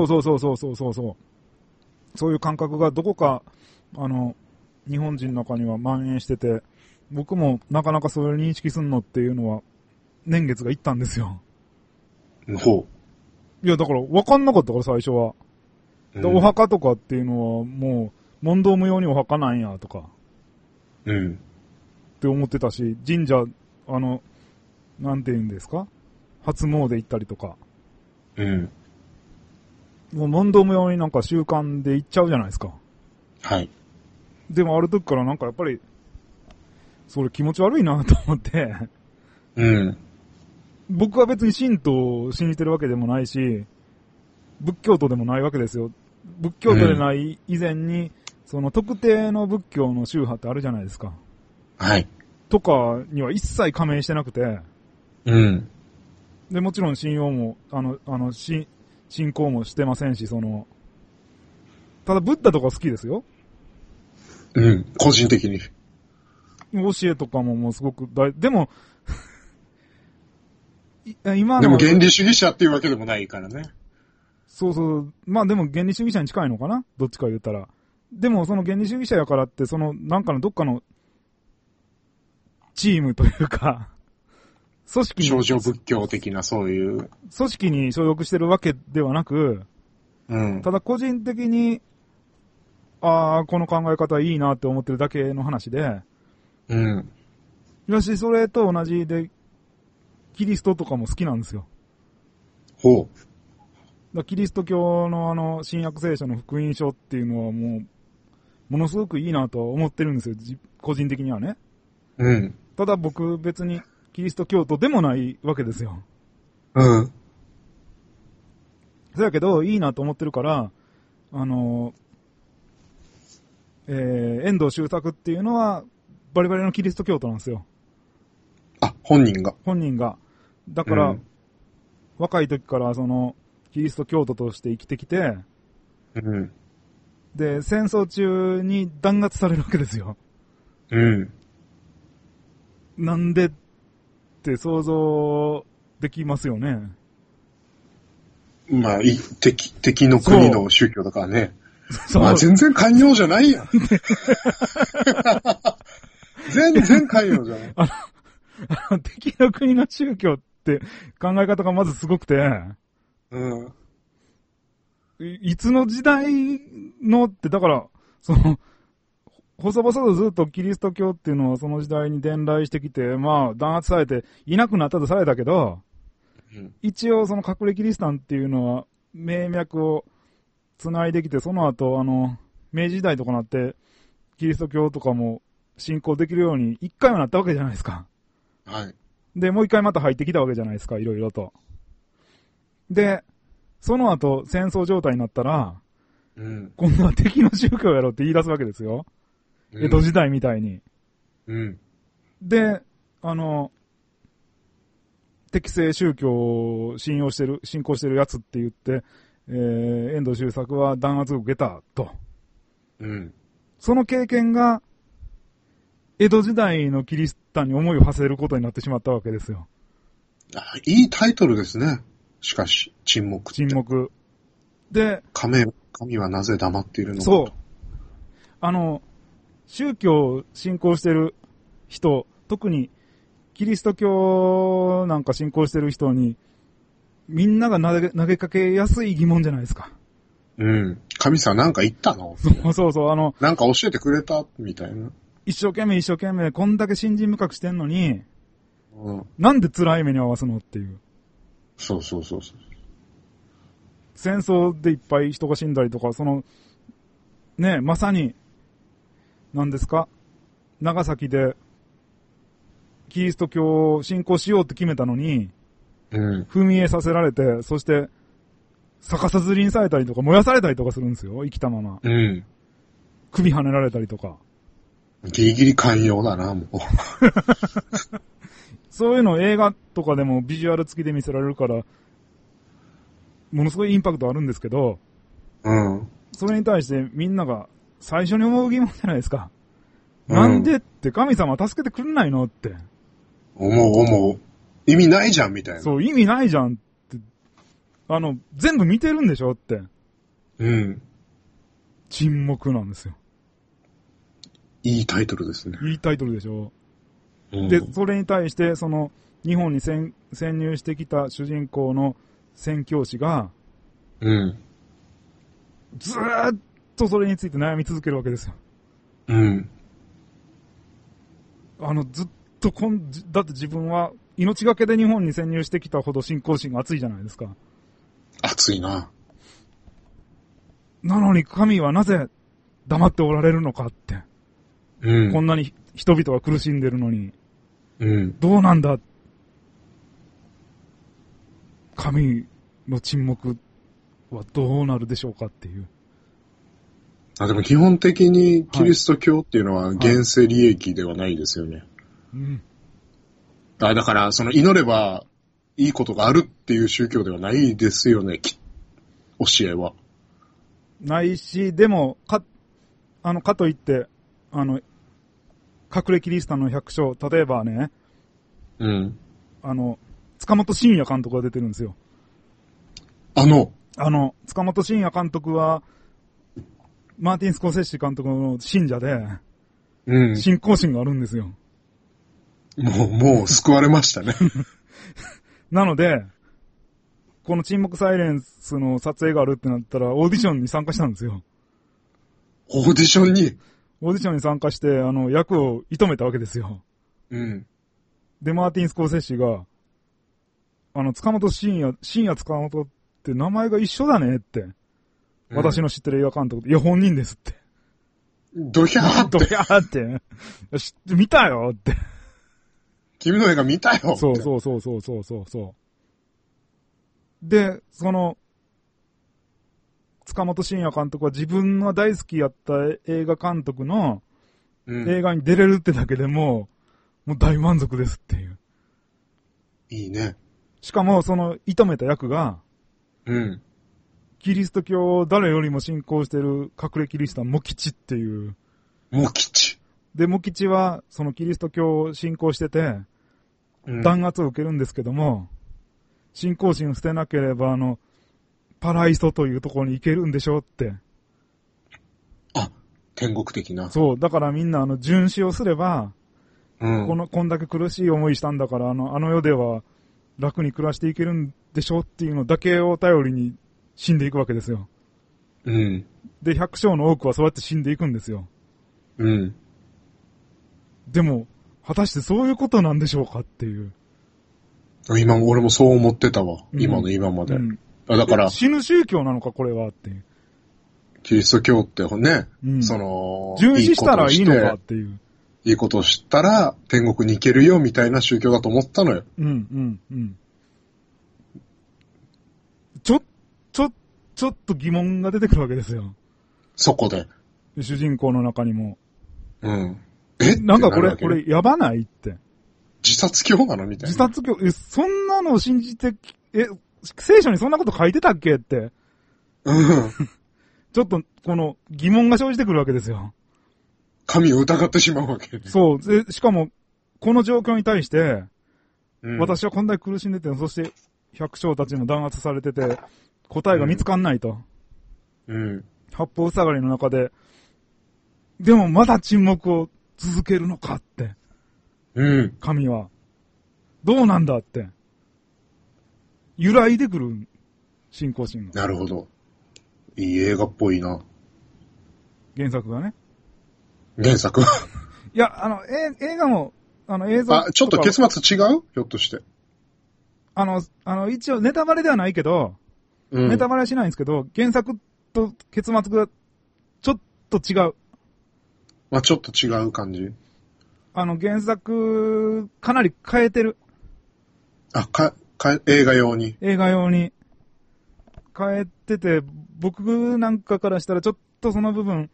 S1: そういう感覚がどこか、日本人の中には蔓延してて、僕もなかなかそれを認識すんのっていうのは、年月がいったんですよ。
S2: ほ
S1: う。いや、だから分かんなかったから最初は。お墓とかっていうのはもう、問答無用にお墓なんやとか。
S2: うん。
S1: って思ってたし、神社、なんて言うんですか？初詣行ったりとか。
S2: うん。
S1: もう問答無用になんか習慣で行っちゃうじゃないですか。
S2: はい。
S1: でもある時からなんかやっぱり、それ気持ち悪いなと思って。
S2: うん。
S1: 僕は別に神道を信じてるわけでもないし、仏教徒でもないわけですよ。仏教徒でない以前に、その特定の仏教の宗派ってあるじゃないですか。
S2: はい。
S1: とかには一切加盟してなくて。
S2: うん。
S1: で、もちろん信用も、信仰もしてませんし、ただブッダとか好きですよ。
S2: うん、個人的に。
S1: 教えとかももうすごくでも、今の。
S2: でも原理主義者っていうわけでもないからね。
S1: そう。まあでも原理主義者に近いのかな？どっちか言ったら。でもその原理主義者やからって、なんかのどっかの、チームというか、組織に。
S2: 少女仏教的なそういう。
S1: 組織に所属してるわけではなく、
S2: うん。
S1: ただ個人的に、この考え方いいなって思ってるだけの話で、
S2: うん。
S1: よし、それと同じで、キリストとかも好きなんですよ。
S2: ほ
S1: う。キリスト教の新約聖書の福音書っていうのはものすごくいいなと思ってるんですよ。個人的にはね。
S2: うん。
S1: ただ僕別にキリスト教徒でもないわけですよ。
S2: うん。
S1: そやけど、いいなと思ってるから、遠藤周作っていうのは、バリバリのキリスト教徒なんですよ。
S2: 本人が。
S1: 本人が。だから、若い時からキリスト教徒として生きてきて、
S2: うん。
S1: で、戦争中に弾圧されるわけですよ。
S2: うん。
S1: なんでって想像できますよね。
S2: まあ、敵の国の宗教だからね。まあ、全然寛容じゃないやん。全然寛容じゃない。
S1: 敵の国の宗教って考え方がまずすごくて、
S2: うん。
S1: いつの時代のって、だから、細々とずっとキリスト教っていうのはその時代に伝来してきて、まあ、弾圧されていなくなったとされたけど、一応隠れキリシタンっていうのは命脈を繋いできて、その後、明治時代とかなって、キリスト教とかも信仰できるように一回はなったわけじゃないですか。
S2: はい。
S1: で、もう一回また入ってきたわけじゃないですか、いろいろと。で、その後、戦争状態になったら、今度は敵の宗教やろって言い出すわけですよ。江戸時代みたいに。で、適正宗教を信仰してるやつって言って、遠藤周作は弾圧を受けたと。その経験が、江戸時代のキリシタンに思いを馳せることになってしまったわけですよ。
S2: いいタイトルですね。しかし、沈黙って。
S1: 沈黙。で、
S2: 神はなぜ黙っているのか。
S1: そう。 宗教を信仰してる人、特にキリスト教なんか信仰してる人に、みんなが投げかけやすい疑問じゃないですか。
S2: うん。神様なんか言ったの？
S1: そう、
S2: なんか教えてくれたみたいな。
S1: 一生懸命、こんだけ信心深くしてんのに、なんで辛い目に遭わすのっていう。そう。戦争でいっぱい人が死んだりとか、ね、まさに、何ですか？長崎で、キリスト教を信仰しようって決めたのに、踏み絵させられて、そして、逆さずりにされたりとか、燃やされたりとかするんですよ、生きたまま。首跳ねられたりとか。
S2: ギリギリ寛容だな、もう。
S1: そういうの映画とかでもビジュアル付きで見せられるから、ものすごいインパクトあるんですけど、それに対してみんなが最初に思う疑問じゃないですか。なんでって神様助けてくんないのって。
S2: 思う。意味ないじゃん、みたいな。
S1: そう、意味ないじゃんって。全部見てるんでしょって。沈黙なんですよ。
S2: いいタイトルですね。
S1: いいタイトルでしょ。で、それに対して、日本に潜入してきた主人公の宣教師が、ずーっとそれについて悩み続けるわけですよ。ずっとだって自分は命がけで日本に潜入してきたほど信仰心が熱いじゃないですか。
S2: 熱いな。
S1: なのに神はなぜ黙っておられるのかって。こんなに人々が苦しんでるのに。どうなんだ。神の沈黙はどうなるでしょうかっていう。
S2: でも基本的にキリスト教っていうのは現世利益ではないですよね。だから、祈ればいいことがあるっていう宗教ではないですよね、教えは。
S1: ないし、でも、かといって、隠れキリシタンの百姓、例えばね、塚本慎也監督が出てるんですよ。塚本慎也監督は、マーティン・スコセッシ監督の信者で、信仰心があるんですよ。
S2: もう救われましたね。
S1: なので、この沈黙サイレンスの撮影があるってなったら、オーディションに参加したんですよ。
S2: オーディションに
S1: 参加して、役を射止めたわけですよ。で、マーティン・スコセッシが、塚本慎也塚本って名前が一緒だねって。私の知ってる映画監督で、いや、本人ですって。
S2: ドヒャーって。
S1: 見たよって。
S2: 君の映画見たよって。
S1: そう。で、塚本慎也監督は自分が大好きやった映画監督の映画に出れるってだけでもう大満足ですっていう。
S2: いいね。
S1: しかも、射止めた役が、キリスト教を誰よりも信仰してる隠れキリシタン、モキチっていう。
S2: モキチ。
S1: で、モキチは、キリスト教を信仰してて、弾圧を受けるんですけども、信仰心を捨てなければ、パライソというところに行けるんでしょって。
S2: 天国的な。
S1: そう、だからみんな殉死をすれば、こんだけ苦しい思いしたんだから、世では楽に暮らしていけるんでしょっていうのだけを頼りに死んでいくわけですよ。で、百姓の多くはそうやって死んでいくんですよ。でも、果たしてそういうことなんでしょうかっていう。
S2: 俺もそう思ってたわ。今まで。だから。
S1: 死ぬ宗教なのか、これはっていう。
S2: キリスト教ってね、
S1: 殉死したらいいのかっていう。
S2: いいことをしたら天国に行けるよみたいな宗教だと思ったのよ。
S1: ちょっと疑問が出てくるわけですよ。
S2: そこで。
S1: 主人公の中にも。
S2: なん
S1: かこれやばないって。
S2: 自殺教なのみたいな。
S1: 自殺教、そんなのを信じて、聖書にそんなこと書いてたっけって。ちょっと、疑問が生じてくるわけですよ。
S2: 神を疑ってしまうわけ、ね。
S1: そう。で、しかも、この状況に対して、私はこんだけ苦しんでて、そして百姓たちも弾圧されてて、答えが見つかんないと。八方塞がりの中で、 でもまだ沈黙を続けるのかって。
S2: うん。
S1: 神は。どうなんだって。揺らいでくる信仰心が。
S2: なるほど。いい映画っぽいな。
S1: 原作がね。
S2: 原作
S1: いや、映画も、映像。
S2: ちょっと結末違う？ひょっとして。
S1: 一応ネタバレではないけど、ネタバレはしないんですけど、原作と結末がちょっと違う。
S2: まあちょっと違う感じ。
S1: 原作、かなり変えてる。
S2: 映画用に。
S1: 映画用に。変えてて、僕なんかからしたらちょっとその部分、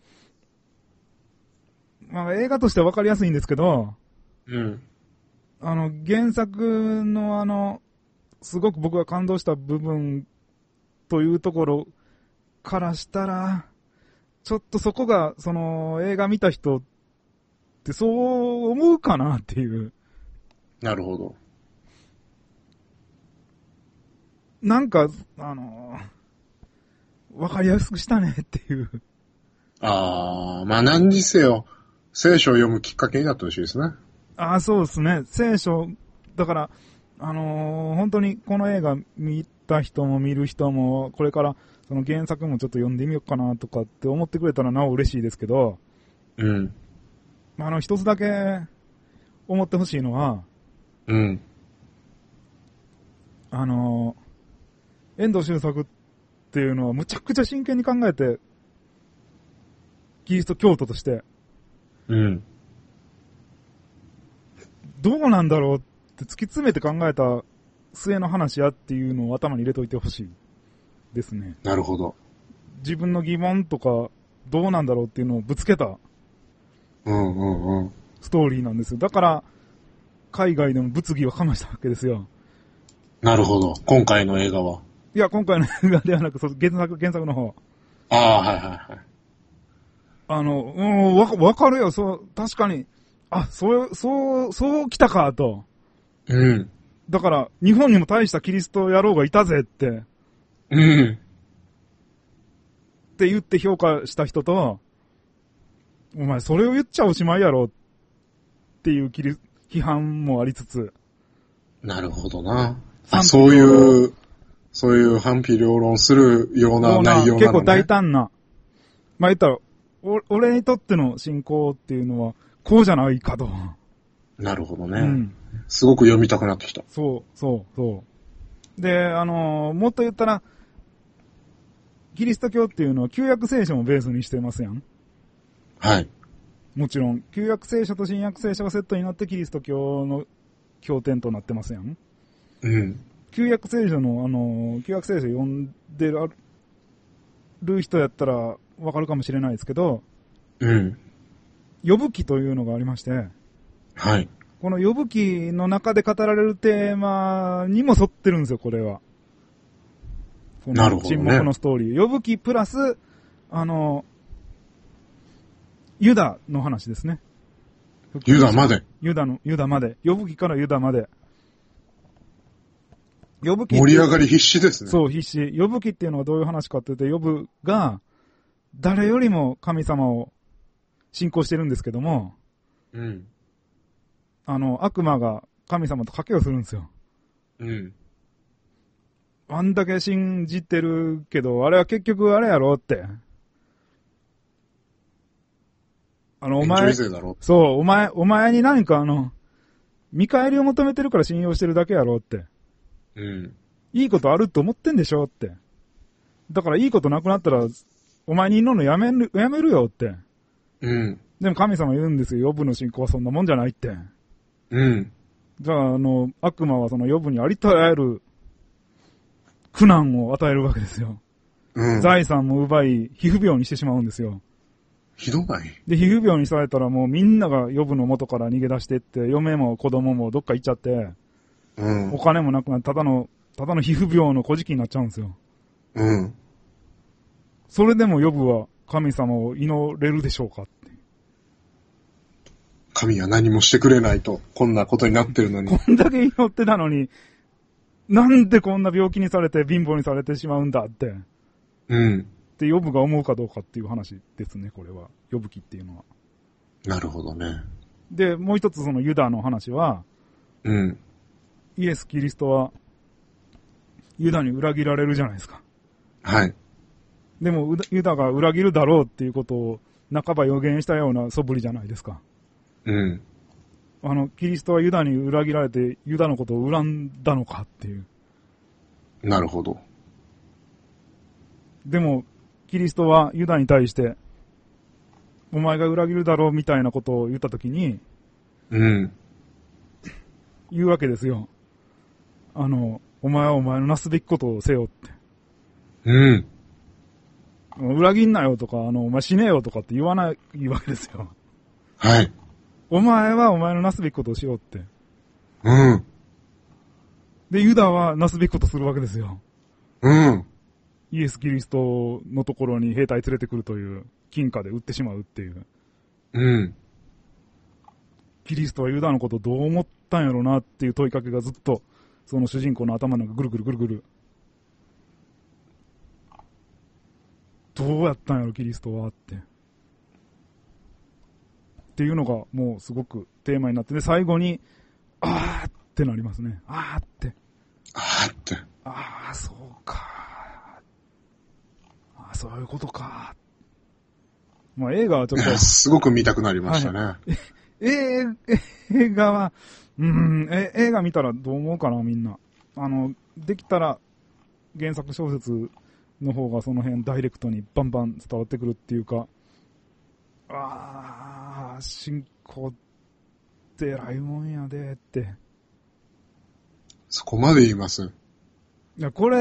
S1: まあ映画としてはわかりやすいんですけど、
S2: うん。
S1: 原作のすごく僕が感動した部分というところからしたら、ちょっとそこが、映画見た人ってそう思うかなっていう。
S2: なるほど。
S1: なんか、わかりやすくしたねっていう。
S2: まあ何にせよ、聖書を読むきっかけになってほしいですね。
S1: そうですね。聖書、だから、本当にこの映画見た人も見る人も、これからその原作もちょっと読んでみようかなとかって思ってくれたらなお嬉しいですけど、
S2: うん。
S1: 一つだけ思ってほしいのは、
S2: うん。
S1: 遠藤周作っていうのはむちゃくちゃ真剣に考えて、キリスト教徒として、
S2: うん。
S1: どうなんだろうって突き詰めて考えた末の話やっていうのを頭に入れといてほしいですね。
S2: なるほど。
S1: 自分の疑問とかどうなんだろうっていうのをぶつけたストーリーなんですよ。だから海外でも物議を醸したわけですよ。
S2: なるほど。今回の映画は。
S1: いや、今回の映画ではなく、原作の方。
S2: はいはい
S1: はい。わかるよ。確かに。そう来たかと。
S2: うん。
S1: だから、日本にも大したキリスト野郎がいたぜって。
S2: うん。
S1: って言って評価した人と、お前それを言っちゃおしまいやろっていう批判もありつつ。
S2: なるほどな。そういう反否両論するような内容なのね。
S1: 結構大胆な。まあ言ったら、俺にとっての信仰っていうのは、こうじゃないかと。
S2: なるほどね。うん。すごく読みたくなってきた。
S1: そう。で、もっと言ったら、キリスト教っていうのは旧約聖書もベースにしてますやん。
S2: はい。
S1: もちろん、旧約聖書と新約聖書がセットになってキリスト教の経典となってますやん。
S2: うん。
S1: 旧約聖書読んでる人やったらわかるかもしれないですけど、
S2: うん。
S1: 呼ぶ記というのがありまして、
S2: はい。
S1: この呼ぶ記の中で語られるテーマにも沿ってるんですよ、これは。
S2: なるほどね。
S1: 沈黙のストーリー。呼ぶ記プラス、ユダの話ですね。
S2: ユダまで。
S1: ユダまで。呼ぶ記からユダまで。
S2: 盛り上がり必死ですね。
S1: そう、必死。呼ぶ記っていうのはどういう話かっていうと、呼ぶが、誰よりも神様を信仰してるんですけども、
S2: うん。
S1: 悪魔が神様と賭けをするんですよ。
S2: うん。
S1: あんだけ信じてるけど、あれは結局あれやろって。お前、そう、お前に何か見返りを求めてるから信用してるだけやろって。
S2: うん。
S1: いいことあると思ってんでしょって。だからいいことなくなったら、お前に祈るのやめるよって。
S2: うん。
S1: でも神様言うんですよ。ヨブの信仰はそんなもんじゃないって。
S2: うん。
S1: じゃあ、悪魔はそのヨブにありとあらゆる苦難を与えるわけですよ。
S2: うん。
S1: 財産も奪い、皮膚病にしてしまうんですよ。
S2: ひどない？
S1: で、皮膚病にされたらもうみんながヨブの元から逃げ出してって、嫁も子供もどっか行っちゃって、
S2: うん。
S1: お金もなくなって、ただの皮膚病の小じきになっちゃうんですよ。
S2: うん。
S1: それでもヨブは神様を祈れるでしょうかって。
S2: 神は何もしてくれないと、こんなことになってるのに。
S1: こんだけ祈ってたのに、なんでこんな病気にされて貧乏にされてしまうんだって。
S2: うん。
S1: ってヨブが思うかどうかっていう話ですね、これは。ヨブ記っていうのは。
S2: なるほどね。
S1: で、もう一つそのユダの話は、
S2: うん。
S1: イエス・キリストは、ユダに裏切られるじゃないですか。
S2: はい。
S1: でも、ユダが裏切るだろうっていうことを、半ば予言したような素振りじゃないですか。
S2: うん。
S1: キリストはユダに裏切られて、ユダのことを恨んだのかっていう。
S2: なるほど。
S1: でも、キリストはユダに対して、お前が裏切るだろうみたいなことを言ったときに、
S2: うん。
S1: 言うわけですよ。お前はお前のなすべきことをせよって。
S2: うん。
S1: 裏切んなよとか、お前死ねよとかって言わないわけですよ。
S2: はい。
S1: お前はお前のなすべきことをしようって。
S2: うん。
S1: で、ユダはなすべきことするわけですよ。
S2: うん。
S1: イエス・キリストのところに兵隊連れてくるという、金貨で売ってしまうっていう。
S2: うん。
S1: キリストはユダのことをどう思ったんやろなっていう問いかけがずっと、その主人公の頭の中ぐるぐるぐるぐる。どうやったんやろ、キリストはって。っていうのがもうすごくテーマになって、で、最後に、あーってなりますね。あーって。
S2: あーって。
S1: あー、そうか。あー、そういうことか。まあ映画はちょっと。
S2: すごく見たくなりましたね。はい、
S1: 映画は、映画見たらどう思うかな、みんな。できたら原作小説の方がその辺ダイレクトにバンバン伝わってくるっていうか、進行って偉いもんやでって。
S2: そこまで言います。
S1: いや、これ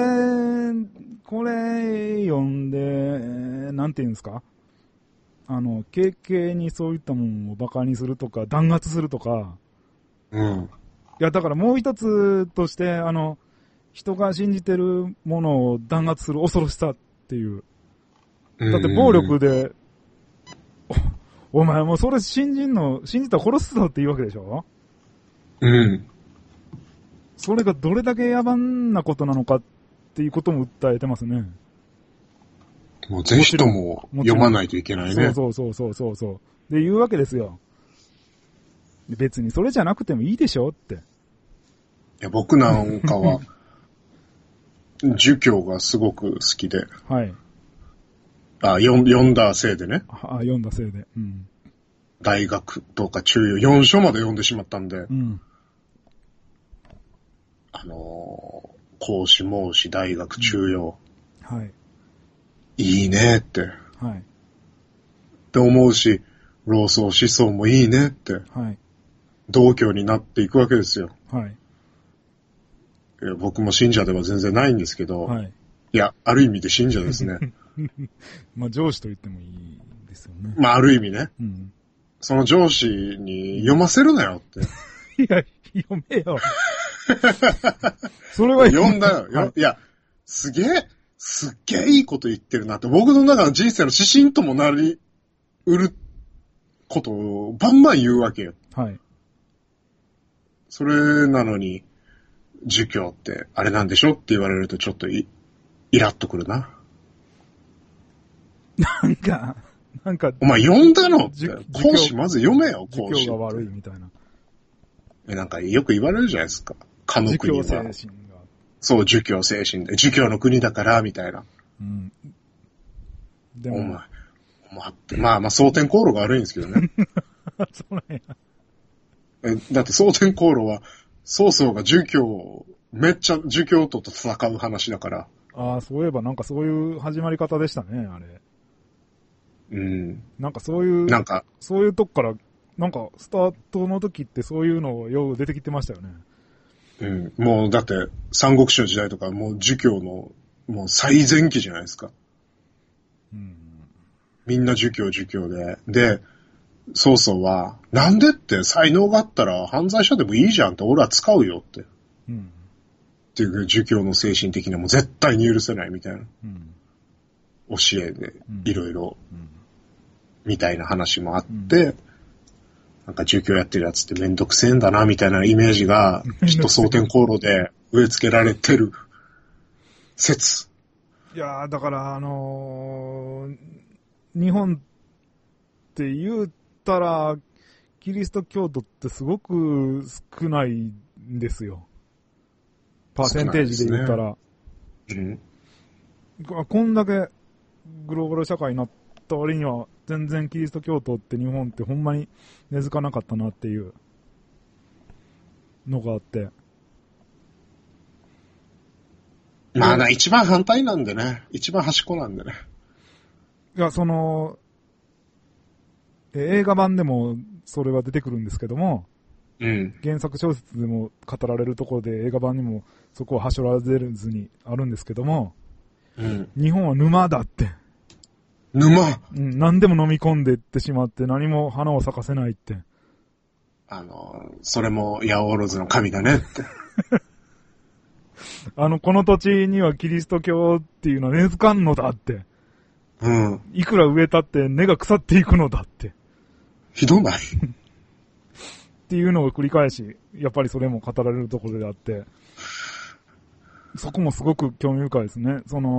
S1: 読んで、なんて言うんですか？軽々にそういったもんを馬鹿にするとか、弾圧するとか。
S2: うん。
S1: いや、だからもう一つとして、人が信じてるものを弾圧する恐ろしさっていう。だって暴力で、お前もうそれ信じたら殺すぞって言うわけでしょ？
S2: うん。
S1: それがどれだけ野蛮なことなのかっていうことも訴えてますね。
S2: もうぜひとも読まないといけないね。
S1: そう。で、言うわけですよ。別にそれじゃなくてもいいでしょって。い
S2: や、僕なんかは、儒教がすごく好きで。
S1: はい。
S2: 読んだせいでね。
S1: 読んだせいで。うん。
S2: 大学とか中庸、4書まで読んでしまったんで。うん。孔子、孟子、大学、中庸。
S1: はい。
S2: いいねって。
S1: はい。
S2: って思うし、老荘思想もいいねって。
S1: はい。
S2: 同教になっていくわけですよ。
S1: はい。
S2: いや、僕も信者では全然ないんですけど。はい。いや、ある意味で信者ですね。
S1: まあ上司と言ってもいいですよね。
S2: まあある意味ね。
S1: うん。
S2: その上司に読ませるなよって。
S1: いや、読めよ。それは
S2: 読んだよ。はい、いや、すっげえいいこと言ってるなって、僕の中の人生の指針ともなりうることをバンバン言うわけよ。
S1: はい。
S2: それなのに、儒教ってあれなんでしょって言われるとちょっとイラッとくるな。
S1: なんか。
S2: お前読んだのって。講師まず読めよ、講師。
S1: 儒教が悪いみたいな。
S2: なんかよく言われるじゃないですか。かの国は。
S1: 儒教精神が。
S2: そう、儒教精神で。儒教の国だから、みたいな。うん。
S1: でも。
S2: お前って。まあ、争点航路が悪いんですけどね。
S1: そうなんや。
S2: だって争点航路は、曹操がめっちゃ儒教徒と戦う話だから。
S1: ああ、そういえばなんかそういう始まり方でしたね、あれ。
S2: うん。
S1: そういうとこから、スタートの時ってそういうのよう出てきてましたよね。
S2: うん。もうだって、三国志の時代とかもう儒教の、もう最前期じゃないですか。うん。みんな儒教で。で、曹操は、なんでって才能があったら犯罪者でもいいじゃんって俺は使うよって。うん。っていう儒教の精神的にはもう絶対に許せないみたいな。うん。教えで、いろいろ、みたいな話もあって、なんか儒教やってるやつってめんどくせえんだなみたいなイメージが、きっと争点航路で植え付けられてる説。
S1: いやー、だから日本って言うったら、キリスト教徒ってすごく少ないんですよ。パーセンテージで言ったら。こんだけグローバル社会になった割には、全然キリスト教徒って日本ってほんまに根付かなかったなっていうのがあって。
S2: まあな、一番反対なんでね。一番端っこなんでね。
S1: いや、映画版でもそれは出てくるんですけども、原作小説でも語られるところで映画版にもそこははしょられずにあるんですけども、日本は沼だって。
S2: 沼、
S1: 何でも飲み込んでいってしまって何も花を咲かせないって。
S2: それも八百万の神だねって。
S1: この土地にはキリスト教っていうのは根付かんのだって。いくら植えたって根が腐っていくのだって。
S2: ひどない
S1: っていうのを繰り返し、やっぱりそれも語られるところであって、そこもすごく興味深いですね。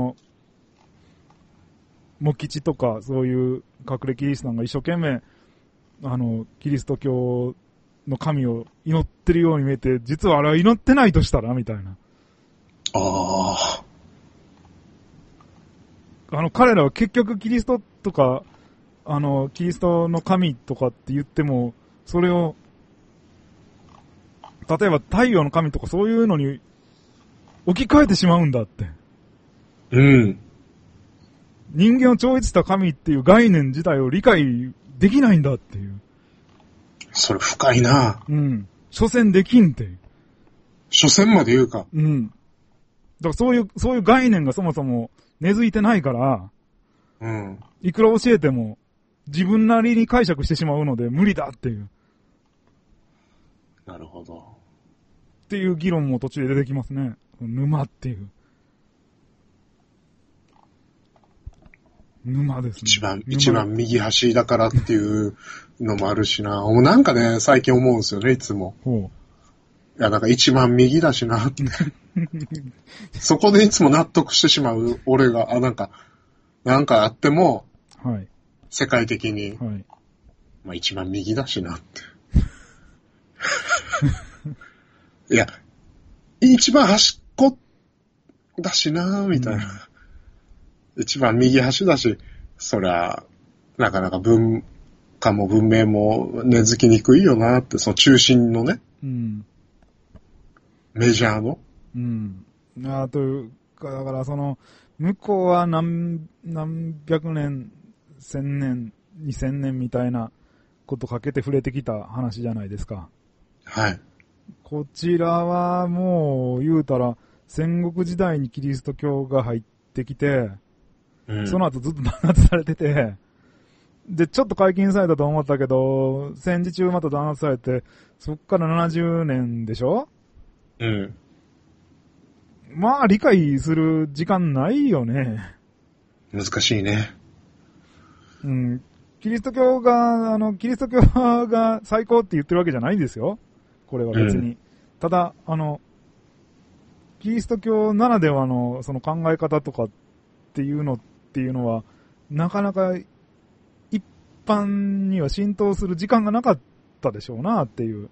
S1: モキチとかそういう隠れキリストさんが一生懸命、キリスト教の神を祈ってるように見えて、実はあれは祈ってないとしたらみたいな。彼らは結局キリストとか、キリストの神とかって言っても、それを、例えば太陽の神とかそういうのに置き換えてしまうんだって。人間を超越した神っていう概念自体を理解できないんだっていう。
S2: それ深いな。
S1: 所詮できんって。
S2: 所詮まで言うか。
S1: だからそういう概念がそもそも根付いてないから、いくら教えても自分なりに解釈してしまうので無理だっていう。
S2: なるほど。
S1: っていう議論も途中で出てきますね。沼っていう。沼ですね。
S2: 一番右端だからっていうのもあるしな。なんかね、最近思うんですよね、いつも。いや、だから一番右だしなって。そこでいつも納得してしまう俺が、なんかあっても、世界的に、まあ一番右だしなって。いや、一番端っこだしなみたいな。一番右端だし、そりゃ、なかなか文化も文明も根付きにくいよなって、その中心のね、メジャーの。
S1: というか、だから向こうは何百年、千年、2000年みたいなことかけて触れてきた話じゃないですか。こちらはもう言うたら、戦国時代にキリスト教が入ってきて、その後ずっと弾圧されてて、で、ちょっと解禁されたと思ったけど、戦時中また弾圧されて、そっから70年でしょ？まあ、理解する時間ないよね。
S2: 難しいね。
S1: キリスト教が最高って言ってるわけじゃないんですよ。これは別に。ただ、キリスト教ならではのその考え方とかっていうのは、なかなか一般には浸透する時間がなかったでしょうなっていう。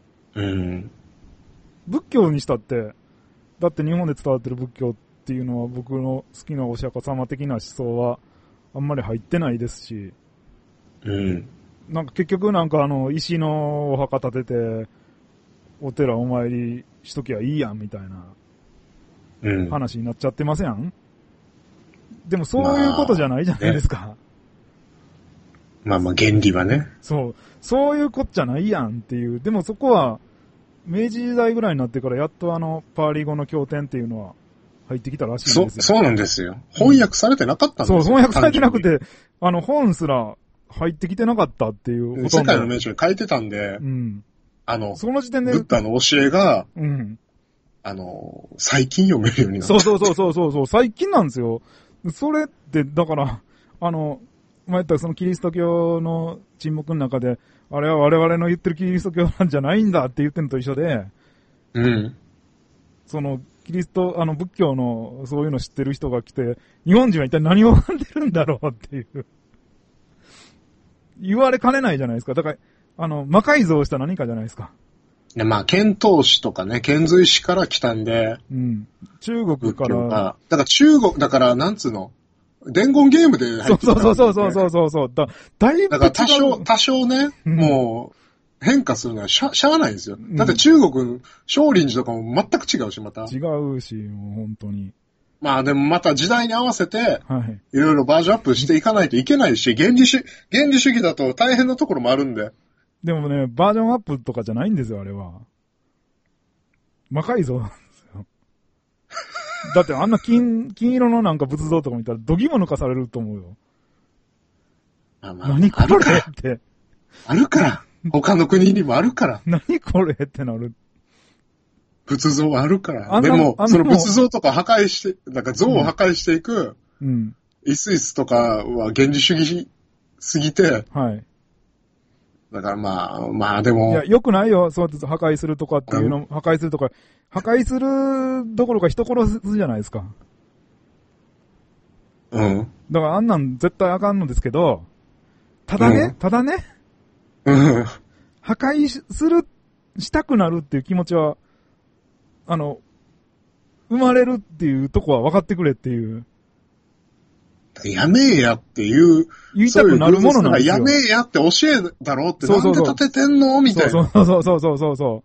S1: 仏教にしたって、だって日本で伝わってる仏教っていうのは僕の好きなお釈迦様的な思想はあんまり入ってないですし、なんか結局石のお墓建てて、お寺お参りしときゃいいやんみたいな話になっちゃってません？でもそういうことじゃないじゃないですか。
S2: まあ原理はね。
S1: そういうことじゃないやんっていう。でもそこは、明治時代ぐらいになってからやっとパーリ語の経典っていうのは入ってきたらしいんですよ。
S2: そうなんですよ。翻訳されてなかったんですよ。
S1: 翻訳されてなくて、本すら入ってきてなかったっていう。
S2: 世界の名著に書いてたんで、
S1: その時点で。
S2: ブッダの教えが、最近読めるようになった。
S1: そう、最近なんですよ。それって、だから、前言ったそのキリスト教の沈黙の中で、あれは我々の言ってるキリスト教なんじゃないんだって言ってるのと一緒で、仏教のそういうの知ってる人が来て、日本人は一体何を学んでるんだろうっていう。 言われかねないじゃないですか。だから、魔改造した何かじゃないですか。
S2: まあ、遣唐使とかね、遣隋使から来たんで。
S1: うん。中国から。
S2: だから中国、だからなんつうの伝言ゲームで入ってた、ね。
S1: そう。だいぶ違う。
S2: だから多少ね、もう、変化するのはしゃあないんですよ。だって中国、少林寺とかも全く違うし、また。
S1: 違うし、もう本当に。
S2: まあでもまた時代に合わせて、いろいろバージョンアップしていかないといけないし、原理主義だと大変なところもあるんで。
S1: でもね、バージョンアップとかじゃないんですよ、あれは。魔改造なんですよ。だってあんな金色のなんか仏像とか見たら度肝抜かされると思うよ。何これって。
S2: あるから。他の国にもあるから。
S1: 何これってなる。
S2: 仏像あるから。でも、その仏像とか破壊して、なんか像を破壊していく、イスイスとかは原理主義すぎて、
S1: はい。
S2: だからまあでも。
S1: いや、良くないよ。そうやって破壊するとかっていうの、破壊するどころか人殺すじゃないですか。
S2: うん。
S1: だからあんなん絶対あかんのですけど、ただね、破壊したくなるっていう気持ちは、生まれるっていうとこは分かってくれっていう。
S2: やめえやっていう。
S1: 言いたくなるものなんですよ。
S2: やめえやって教えだろうってなんで立ててんのみたいな。
S1: そう。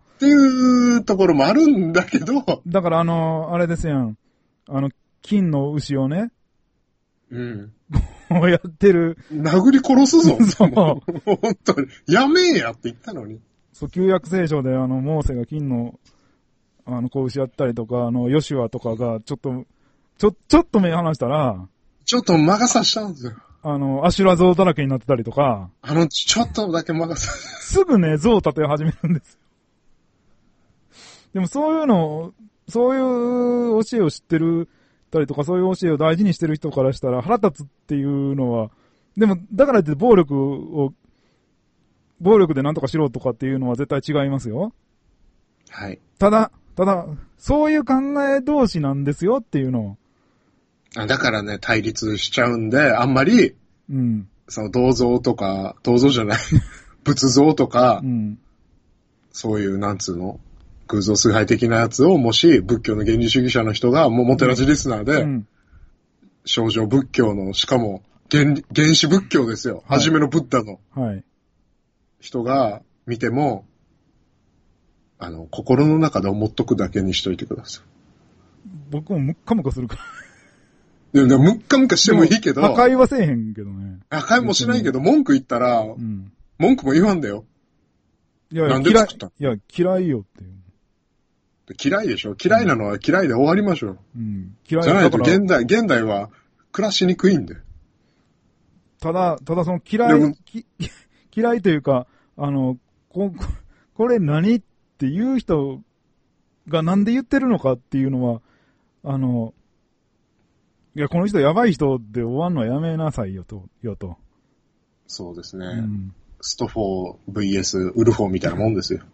S2: っていうところもあるんだけど。
S1: だからあれですやん。金の牛をね。
S2: うん。
S1: もうやってる。
S2: 殴り殺すぞ。
S1: そう。
S2: 本当に。やめえやって言ったのに。
S1: そう、旧約聖書でモーセが金の、子牛やったりとか、ヨシュアとかが、ちょっと目離したら、
S2: ちょっと魔が差したんですよ。
S1: アシュラ像だらけになってたりとか。
S2: ちょっとだけ魔が差
S1: すぐね、像を立て始めるんですよ。でもそういう教えを知ってるたりとか、そういう教えを大事にしてる人からしたら腹立つっていうのは、でも、だからって暴力でなんとかしろとかっていうのは絶対違いますよ。
S2: はい。
S1: ただ、そういう考え同士なんですよっていうのを。
S2: だからね、対立しちゃうんで、あんまり、その銅像じゃない、仏像とか、そういう、なんつうの、偶像崇拝的なやつを、もし仏教の原理主義者の人が、もうモテラジリスナーで、少女仏教の、しかも原始仏教ですよ。初めのブッダの人が見ても、心の中で思っとくだけにしといてください。
S1: 僕もムッカムカするから。
S2: でもムッカムカしてもいいけど。
S1: 破壊はせえへんけどね。
S2: 破壊もしないけど、文句言ったら、文句も言わんだよ。なんで作った？
S1: いや、嫌いよっていう。
S2: 嫌いでしょ？嫌いなのは嫌いで終わりましょう。嫌いじゃないと現代は暮らしにくいんで。
S1: ただその嫌いというか、これ何っていう人がなんで言ってるのかっていうのは、いや、この人やばい人で終わんのはやめなさいよと。
S2: そうですね。スト4 vs ウルフォーみたいなもんですよ。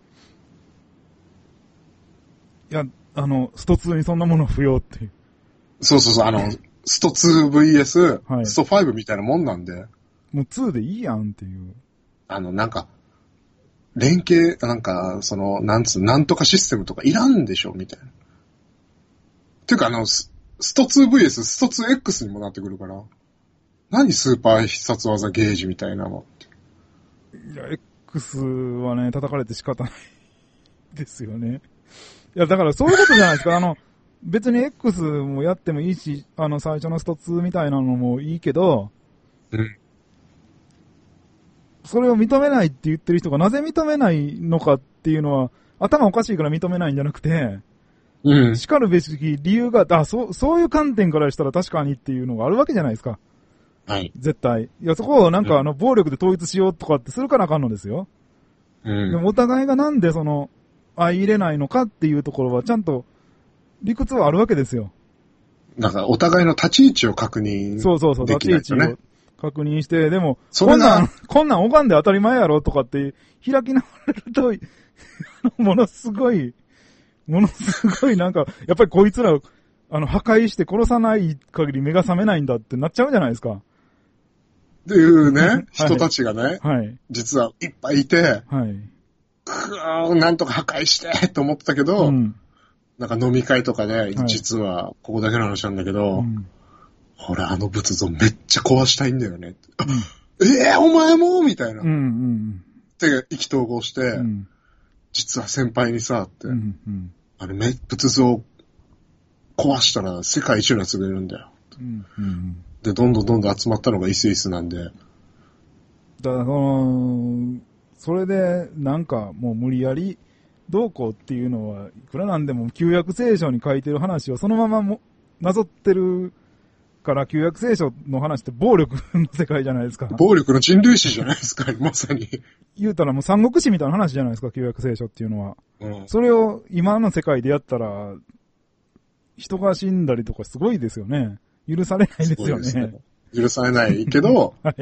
S1: いや、スト2にそんなもの不要っていう。
S2: そう、スト2 vs スト5みたいなもんなんで。
S1: もう2でいいやんっていう。
S2: なんか、連携、なんとかシステムとかいらんでしょみたいな。っていうかスト 2vs スト 2x にもなってくるから。何スーパー必殺技ゲージみたいなの。
S1: いや、X はね、叩かれて仕方ないですよね。いや、だからそういうことじゃないですか。別に X もやってもいいし、最初のスト2みたいなのもいいけど、それを認めないって言ってる人がなぜ認めないのかっていうのは、頭おかしいから認めないんじゃなくて、叱るべき理由が、そういう観点からしたら確かにっていうのがあるわけじゃないですか。
S2: はい。
S1: 絶対。いや、そこをなんか暴力で統一しようとかってするからあかんのですよ。でもお互いがなんで相入れないのかっていうところはちゃんと理屈はあるわけですよ。
S2: だからお互いの立ち位置を確認できないとね。
S1: そう、立ち位置を確認して、でも、こんなんおかんで当たり前やろとかって開き直られると、ものすごいなんか、やっぱりこいつら、破壊して殺さない限り目が覚めないんだってなっちゃうじゃないですか。
S2: っていうね、人たちがね、
S1: はい、
S2: 実はいっぱいいて、
S1: はい、
S2: なんとか破壊してと思ってたけど、なんか飲み会とかで、実はここだけの話なんだけど、ほら、あの仏像めっちゃ壊したいんだよね。お前もみたいな。で、意気投合して、実は先輩にさ、って、仏像壊したら世界一のやつがいるんだよ。で、どんどん集まったのがイスイスなんで。
S1: だから、それで、なんかもう無理やり、どうこうっていうのは、いくらなんでも旧約聖書に書いてる話をそのままもなぞってるから、旧約聖書の話って暴力の世界じゃないですか。
S2: 暴力の人類史じゃないですか、まさに。
S1: 言うたらもう三国志みたいな話じゃないですか、旧約聖書っていうのは。それを今の世界でやったら、人が死んだりとかすごいですよね。許されないですよね。
S2: 許されないけど、
S1: はい。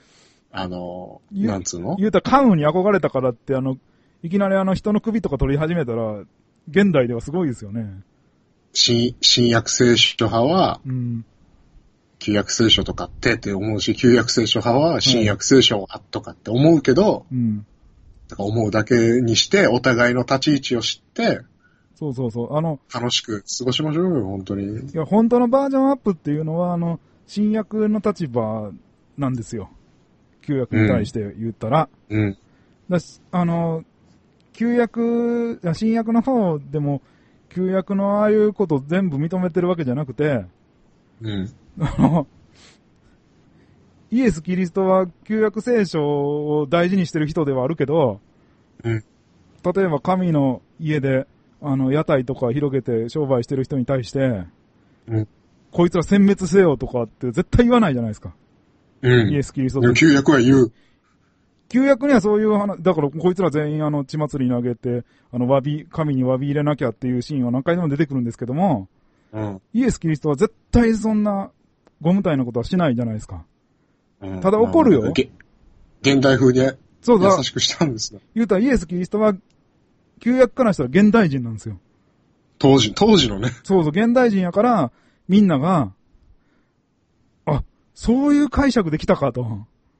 S2: なんつうの？
S1: 言うたら関羽に憧れたからっていきなり人の首とか取り始めたら、現代ではすごいですよね。
S2: 新約聖書派は、旧約聖書とかって思うし、旧約聖書派は新約聖書とかって思うけど、だから思うだけにして、お互いの立ち位置を知って、
S1: そう
S2: 楽しく過ごしましょうよ、本当に。
S1: いや、本当のバージョンアップっていうのは、新約の立場なんですよ。旧約に対して言ったら。新約の方でも、旧約のああいうことを全部認めてるわけじゃなくて、イエス・キリストは旧約聖書を大事にしてる人ではあるけど、例えば神の家で、屋台とか広げて商売してる人に対して、こいつら殲滅せよとかって絶対言わないじゃないですか。イエス・キリストと。
S2: 旧約は言う。
S1: 旧約にはそういう話、だからこいつら全員血祭りにあげて、神に詫び入れなきゃっていうシーンは何回でも出てくるんですけども、イエス・キリストは絶対そんな、ご無体なことはしないじゃないですか。ただ怒るよ。
S2: 現代風に優しくしたんですね。
S1: 言うたらイエス・キリストは、旧約からしたら現代人なんですよ。
S2: 当時のね。
S1: 現代人やから、みんなが、そういう解釈できたかと。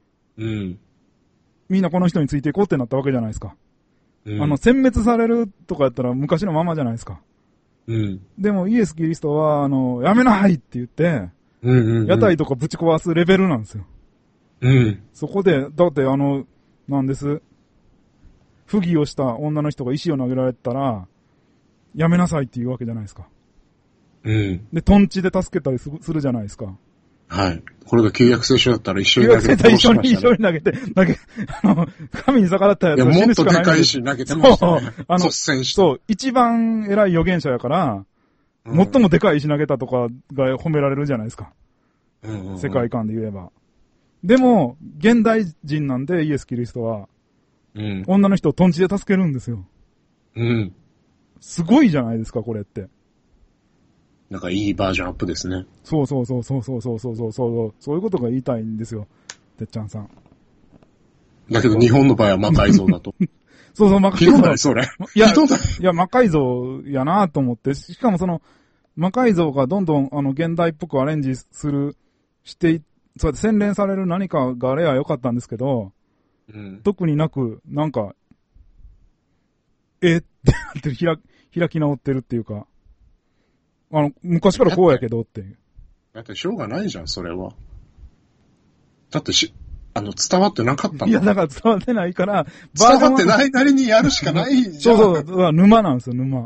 S1: みんなこの人についていこうってなったわけじゃないですか。殲滅されるとかやったら昔のままじゃないですか。でもイエス・キリストは、やめなさいって言って、屋台とかぶち壊すレベルなんですよ。そこで、だってなんです。不義をした女の人が石を投げられたら、やめなさいって言うわけじゃないですか。で、トンチで助けたりするじゃないですか。
S2: はい。これが旧約聖書だったら一緒に投げて、
S1: 一緒に投げて、神に逆らったやつは死ぬしかない。
S2: もっとでかい石投げてましたね。率先して。
S1: そう、一番偉い預言者やから、最もでかい石投げたとかが褒められるじゃないですか。世界観で言えば。でも、現代人なんでイエス・キリストは、女の人をトンチで助けるんですよ。すごいじゃないですか、これって。
S2: なんかいいバージョンアップですね。
S1: そういうことが言いたいんですよ、てっちゃんさん。
S2: だけど日本の場合は魔改造だと。
S1: 魔改造。
S2: ひどないそれ。
S1: いや、魔改造やなと思って、しかも魔改造がどんどん現代っぽくアレンジそうやって洗練される何かがあればよかったんですけど、特になく、なんか、ってなって開き直ってるっていうか、昔からこうやけどっていう。
S2: だってしょうがないじゃん、それは。だって伝わってなかったの。
S1: いや、だから伝わってないから、
S2: 伝わってないなりにやるしかないじゃん。
S1: そう、沼なんですよ、沼。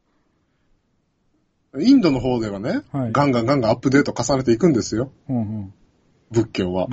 S2: インドの方ではね、ガンガンアップデート重ねていくんですよ。仏教は。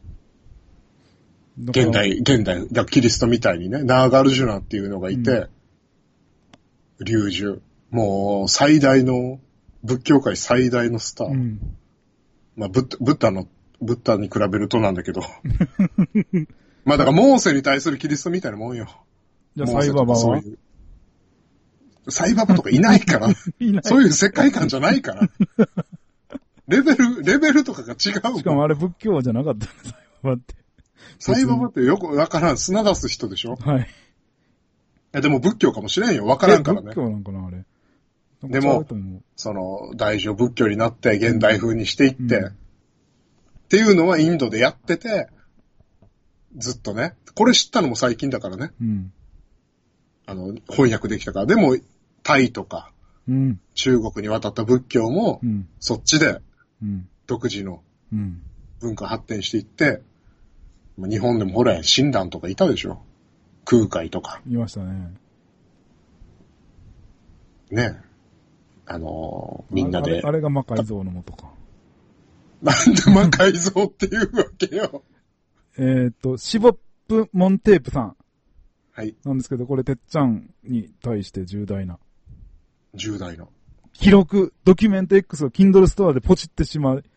S2: 現代、キリストみたいにね、ナーガルジュナっていうのがいて、龍樹。もう、仏教界最大のスター。まあ、ブッダに比べるとなんだけど。まあ、だから、モーセに対するキリストみたいなもんよ。
S1: じゃあ、サイババは
S2: サイババとかいないから。そういう世界観じゃないから。レベルとかが違うもん。
S1: しかもあれ仏教じゃなかったね、サイババって。
S2: サイババってよくわからん、砂出す人でしょ？
S1: はい。
S2: でも仏教かもしれんよ。わからんからね。
S1: 仏教なんかな、あれ。
S2: でも、大乗仏教になって現代風にしていって、 っていうのはインドでやってて、ずっとね。これ知ったのも最近だからね。うん。翻訳できたから。でも、タイとか、うん、中国に渡った仏教も、うん、そっちで、独自の文化発展していって、うん、日本でもほら、親鸞とかいたでしょ。空海とか。
S1: いましたね。
S2: ね。みんなで。
S1: あれが魔改造の元か。
S2: なんで魔改造っていうわけよ。
S1: シボップ・モンテープさん。
S2: はい。
S1: なんですけど、これ、てっちゃんに対して重大な。記録、ドキュメント X を Kindle ストアでポチってしまった。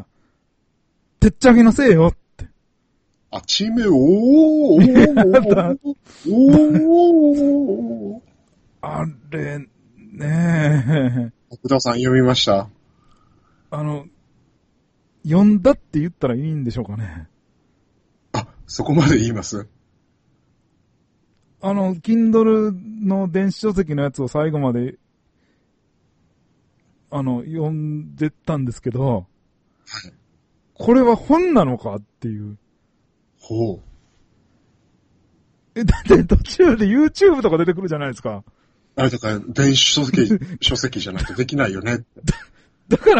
S1: てっちゃんのせいよって。
S2: あ、ちめ、おー。
S1: あれ、ねえ。
S2: 奥田さん読みました？
S1: 読んだって言ったらいいんでしょうかね。
S2: あ、そこまで言います？
S1: Kindle の電子書籍のやつを最後まで、読んでたんですけど、はい。これは本なのかっていう。
S2: ほう。
S1: だって途中で YouTube とか出てくるじゃないですか。
S2: あれだから、電子書籍じゃないとできないよね。
S1: だから、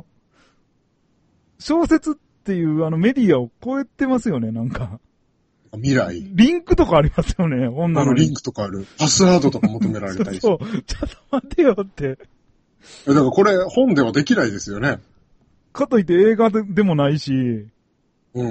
S1: 小説っていうメディアを超えてますよね、なんか。
S2: 未来。
S1: リンクとかありますよね、女の
S2: リンクとかある。パスワードとか求められたり
S1: そう、ちょっと待てよって。
S2: だからこれ、本ではできないですよね。
S1: かといって映画でもないし。
S2: うん。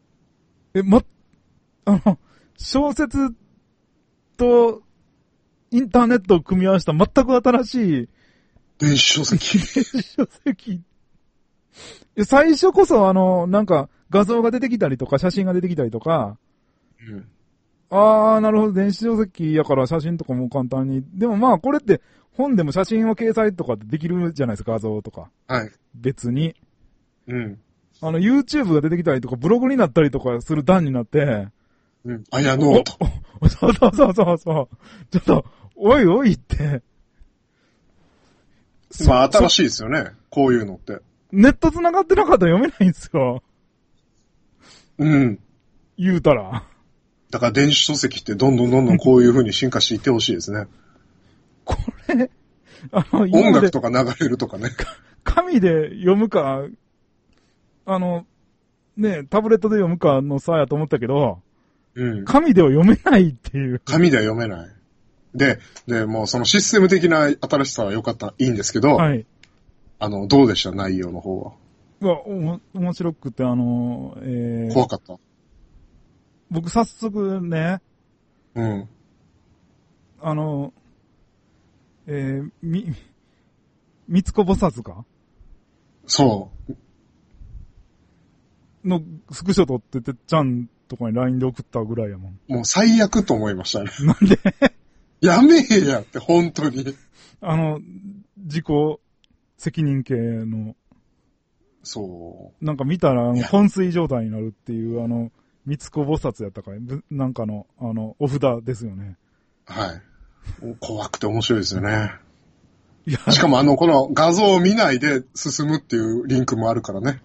S1: 小説とインターネットを組み合わせた全く新しい
S2: 電子書籍。
S1: 電子書籍。最初こそなんか画像が出てきたりとか写真が出てきたりとか、うん、なるほど、電子書籍やから写真とかも簡単に。でもまあこれって本でも写真を掲載とかできるじゃないですか、画像とか。
S2: はい。
S1: 別に。
S2: うん。
S1: YouTube が出てきたりとか、ブログになったりとかする段になって、
S2: うん。あやのーと。
S1: そう。ちょっと、おいおいって。
S2: まあ新しいですよね。こういうのって。
S1: ネット繋がってなかったら読めないんですよ。
S2: うん。
S1: 言うたら。
S2: だから電子書籍ってどんどんこういう風に進化していってほしいですね。
S1: これ、
S2: 音楽とか流れるとかね。
S1: 紙で読むか、ね、タブレットで読むかの差やと思ったけど、うん。紙では読めないっていう。
S2: 紙では読めない。で、もうそのシステム的な新しさは良かった、いいんですけど、はい。どうでした内容の方は。
S1: 面白くて
S2: 怖かった。
S1: 僕早速ね、
S2: うん。
S1: 三つ子菩薩か
S2: そう。
S1: のスクショ撮っててっちゃんとかに LINE で送ったぐらいやもん。
S2: もう最悪と思いましたね。
S1: なんで
S2: やめえやって、本当に。
S1: 自己責任系の。
S2: そう。
S1: なんか見たら、昏睡状態になるっていう、三つ子菩薩やったかいなんかの、お札ですよね。
S2: はい。怖くて面白いですよね。しかもこの画像を見ないで進むっていうリンクもあるからね。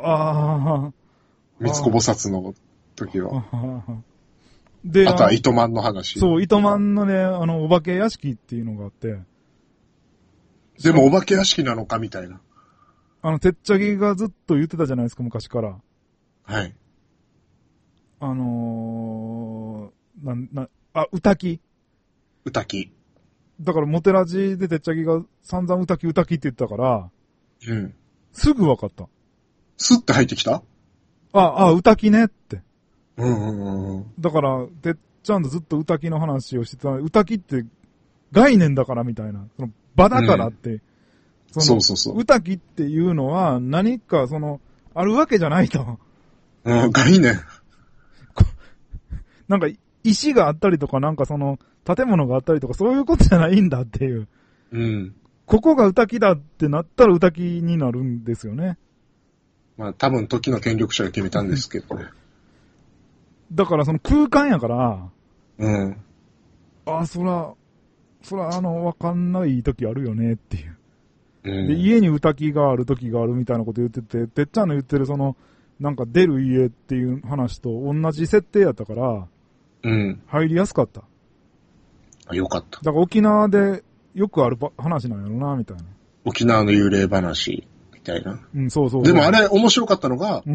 S2: 三つ子菩薩の時は。
S1: で、
S2: あとは糸満の話。
S1: そう、糸満のね、お化け屋敷っていうのがあって。
S2: でもお化け屋敷なのかみたいな。
S1: てっちゃぎがずっと言ってたじゃないですか、昔から。
S2: はい。
S1: 歌き。
S2: 歌き。
S1: だから、モテラジでてっちゃぎが散々歌きって言ったから、
S2: うん。
S1: すぐ分かった。
S2: スッて入ってきた？
S1: 歌きねって。
S2: うん。
S1: だから、てっちゃんとずっと歌きの話をしてた。歌きって概念だからみたいな。その場だからって。
S2: そう。
S1: 歌きっていうのは何かあるわけじゃないと。
S2: 概念。
S1: なんか、石があったりとか、なんか建物があったりとか、そういうことじゃないんだっていう。
S2: うん。
S1: ここが歌きだってなったら歌きになるんですよね。
S2: まあ多分時の権力者が決めたんですけどね。
S1: だから空間やから、
S2: うん。
S1: そらわかんない時あるよねっていう。 で、家に歌機がある時があるみたいなこと言ってて、てっちゃんの言ってるなんか出る家っていう話と同じ設定やったから、入りやすかった。
S2: よかった。
S1: だから沖縄でよくある話なんやろな、みたいな。
S2: 沖縄の幽霊話、みたいな。
S1: そうそう。
S2: でもあれ面白かったのが、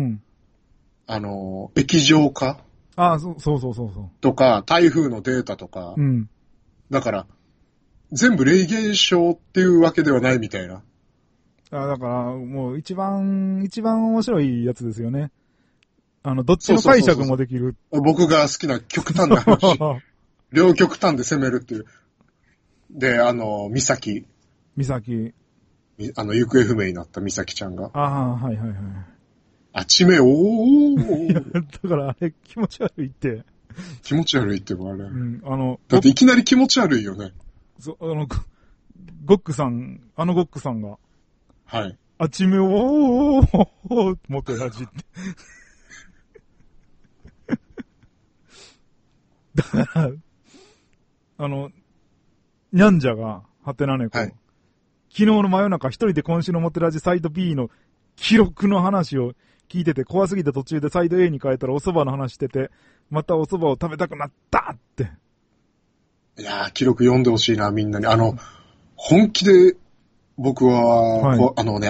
S2: 液状化。
S1: そう。
S2: とか、台風のデータとか。だから、全部霊現象っていうわけではないみたいな。
S1: だから、もう一番面白いやつですよね。どっちの解釈もできる。
S2: 僕が好きな極端な話。両極端で攻めるっていう。で、美咲。
S1: 行
S2: 方不明になった美咲ちゃんが。
S1: はい。
S2: 地名、
S1: いや、だからあれ気持ち悪いって。
S2: 気持ち悪いってもあれ。だっていきなり気持ち悪いよね。
S1: ゴックさんが。
S2: はい。
S1: 地名、もっとやじって。だから、ニャンジャが、はてな猫。はい、昨日の真夜中一人で今週のモテラジサイド B の記録の話を聞いてて怖すぎて途中でサイド A に変えたらお蕎麦の話してて、またお蕎麦を食べたくなったって。
S2: いやー、記録読んでほしいな、みんなに。本気で、僕は、はい、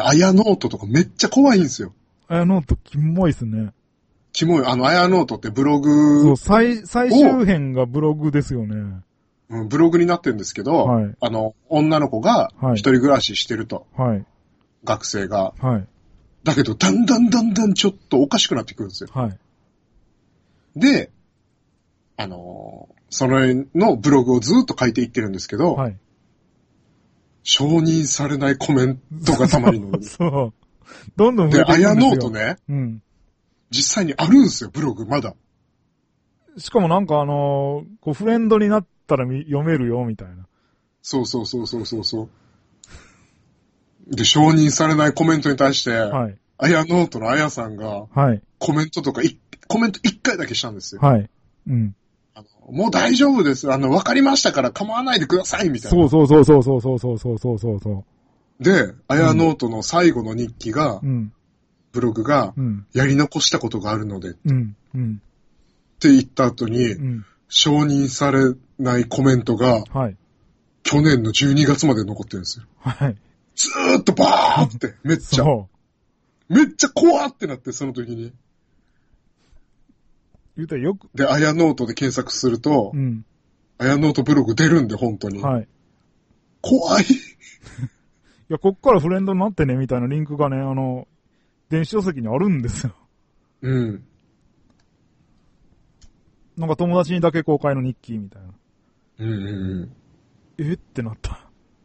S2: アヤノートとかめっちゃ怖いんですよ。
S1: アヤノートキモいっすね。
S2: キモい。アヤノートってブログ。
S1: そう、最終編がブログですよね。
S2: ブログになってるんですけど、はい、女の子が一人暮らししてると。はい。学生が。はい。だけど、だんだんちょっとおかしくなってくるんですよ。はい。で、それのブログをずっと書いていってるんですけど、はい。承認されないコメントがたまに載る。
S1: そう。どんどん増えてくるんですよ。
S2: で、アヤノートね。実際にあるんですよ、ブログ、まだ。
S1: しかもなんかフレンドになったら読めるよ、みたいな。
S2: そう。で、承認されないコメントに対して、はい。アヤノートのアヤさんが、はい。コメント1回だけしたんですよ。はい。もう大丈夫です。わかりましたから構わないでください、みたいな。そう。で、アヤノートの最後の日記が、ブログが、やり残したことがあるので、って言った後に、承認されないコメントが、はい。去年の12月まで残ってるんですよ。はい。ずーっとバーって、めっちゃ怖ってなって、その時に。
S1: 言うたらよく。
S2: で、アヤノートで検索すると、アヤノートブログ出るんで、本当に。はい。怖い。い
S1: や、こっからフレンドになってね、みたいなリンクがね、電子書籍にあるんですよ。なんか友達にだけ公開の日記みたいな。ってなった。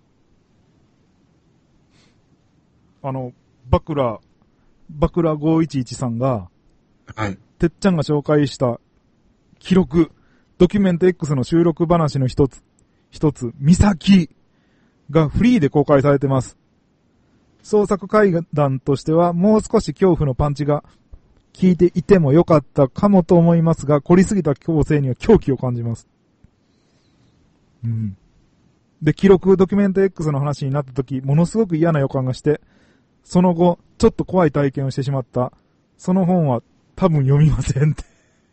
S1: バクラ511さんが、はい。てっちゃんが紹介した記録、ドキュメント X の収録話の一つ、ミサキがフリーで公開されてます。創作怪談としてはもう少し恐怖のパンチが効いていてもよかったかもと思いますが、凝りすぎた構成には狂気を感じます。で、記録ドキュメント X の話になった時、ものすごく嫌な予感がして、その後、ちょっと怖い体験をしてしまった。その本は多分読みませんって。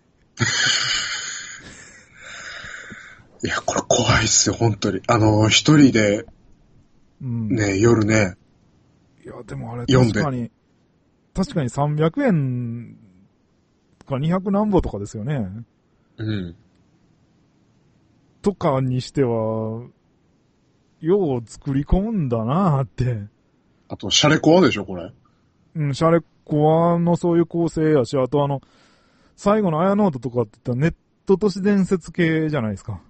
S2: いや、これ怖いっすよ、本当に。一人で、ね、夜ね。
S1: いや、でもあれ確かに300円か200何ぼとかですよね。とかにしては、よう作り込んだなーって。
S2: あと、シャレコアでしょ、これ。
S1: シャレコアのそういう構成やし、あと最後のアヤノートとかって言ったらネット都市伝説系じゃないですか。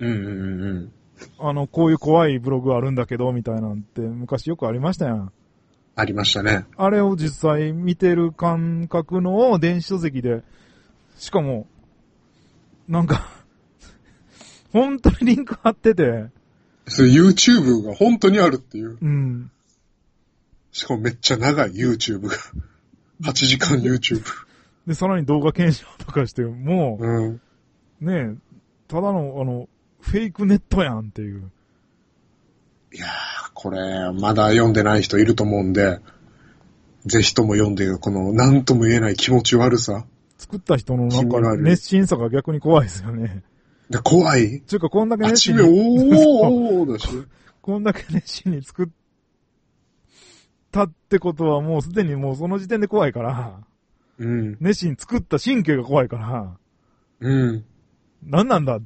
S1: こういう怖いブログあるんだけど、みたいなんて昔よくありましたやん。
S2: ありましたね。
S1: あれを実際見てる感覚のを電子書籍で、しかも、なんか、本当にリンク貼ってて。
S2: それ YouTube が本当にあるっていう。しかもめっちゃ長い YouTube が。8時間 YouTube。
S1: で、さらに動画検証とかして、もう、ねえ、ただのフェイクネットやんっていう。
S2: いやー、 これ、まだ読んでない人いると思うんで、ぜひとも読んでよ、この、なんとも言えない気持ち悪さ。
S1: 作った人のなんか、熱心さが逆に怖いですよね。
S2: で、怖い？
S1: ちゅうか、こんだけ熱心に。
S2: おーだし。
S1: こんだけ熱心に作ったってことはもうすでにもうその時点で怖いから。
S2: うん。
S1: 熱心に作った神経が怖いから。
S2: うん。
S1: 何なんだって。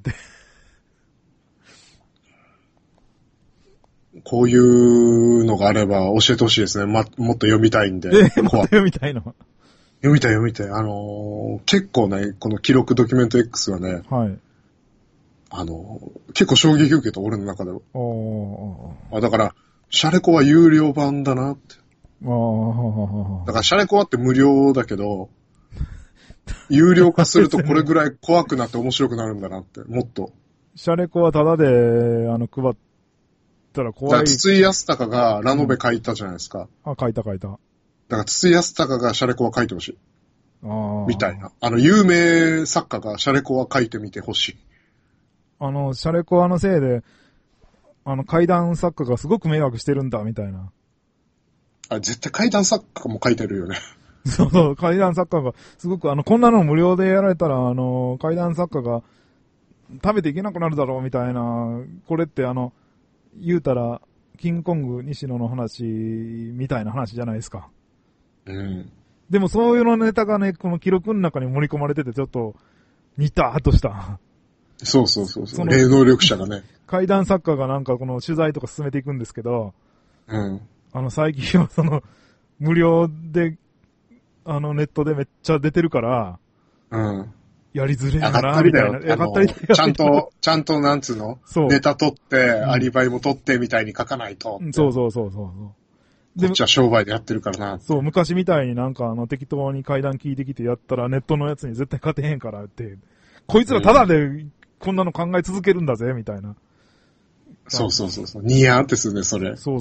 S2: こういうのがあれば教えてほしいですね。もっと読みたいんで。
S1: もっと読みたいの？
S2: 読みたい。結構ね、この記録ドキュメント X はね、
S1: はい。
S2: 結構衝撃受けた、俺の中では。だから、シャレコは有料版だなって。だから、シャレコはって無料だけど、有料化するとこれぐらい怖くなって面白くなるんだなって、もっと。
S1: シャレコはタダで、配ったら怖い。
S2: 筒井康隆がラノベ書いたじゃないですか。
S1: 書いた。だ
S2: から、筒井康隆がシャレコは書いてほしい。みたいな。有名作家がシャレコは書いてみてほしい。
S1: シャレコアのせいで、怪談作家がすごく迷惑してるんだ、みたいな。
S2: 絶対怪談作家も書いてるよね。
S1: そう、怪談作家が、すごくこんなの無料でやられたら、怪談作家が食べていけなくなるだろう、みたいな。これって言うたら、キングコング西野の話、みたいな話じゃないですか。
S2: うん。
S1: でもそういうのネタがね、この記録の中に盛り込まれてて、ちょっと、似たーっとした。
S2: そう。霊能力者がね。
S1: 怪談作家がなんかこの取材とか進めていくんですけど、
S2: うん。
S1: 最近は無料で、ネットでめっちゃ出てるから、
S2: うん。
S1: やりづれえな、みたいな。
S2: ちゃんとなんつうの？そう。ネタ取って、アリバイも取ってみたいに書かないと。
S1: そう。
S2: こっちは商売でやってるからな。
S1: そう、昔みたいになんか適当に怪談聞いてきてやったらネットのやつに絶対勝てへんからって、こいつらただでこんなの考え続けるんだぜ、みたいな。
S2: そう。ニヤーってするね、それ。
S1: そう。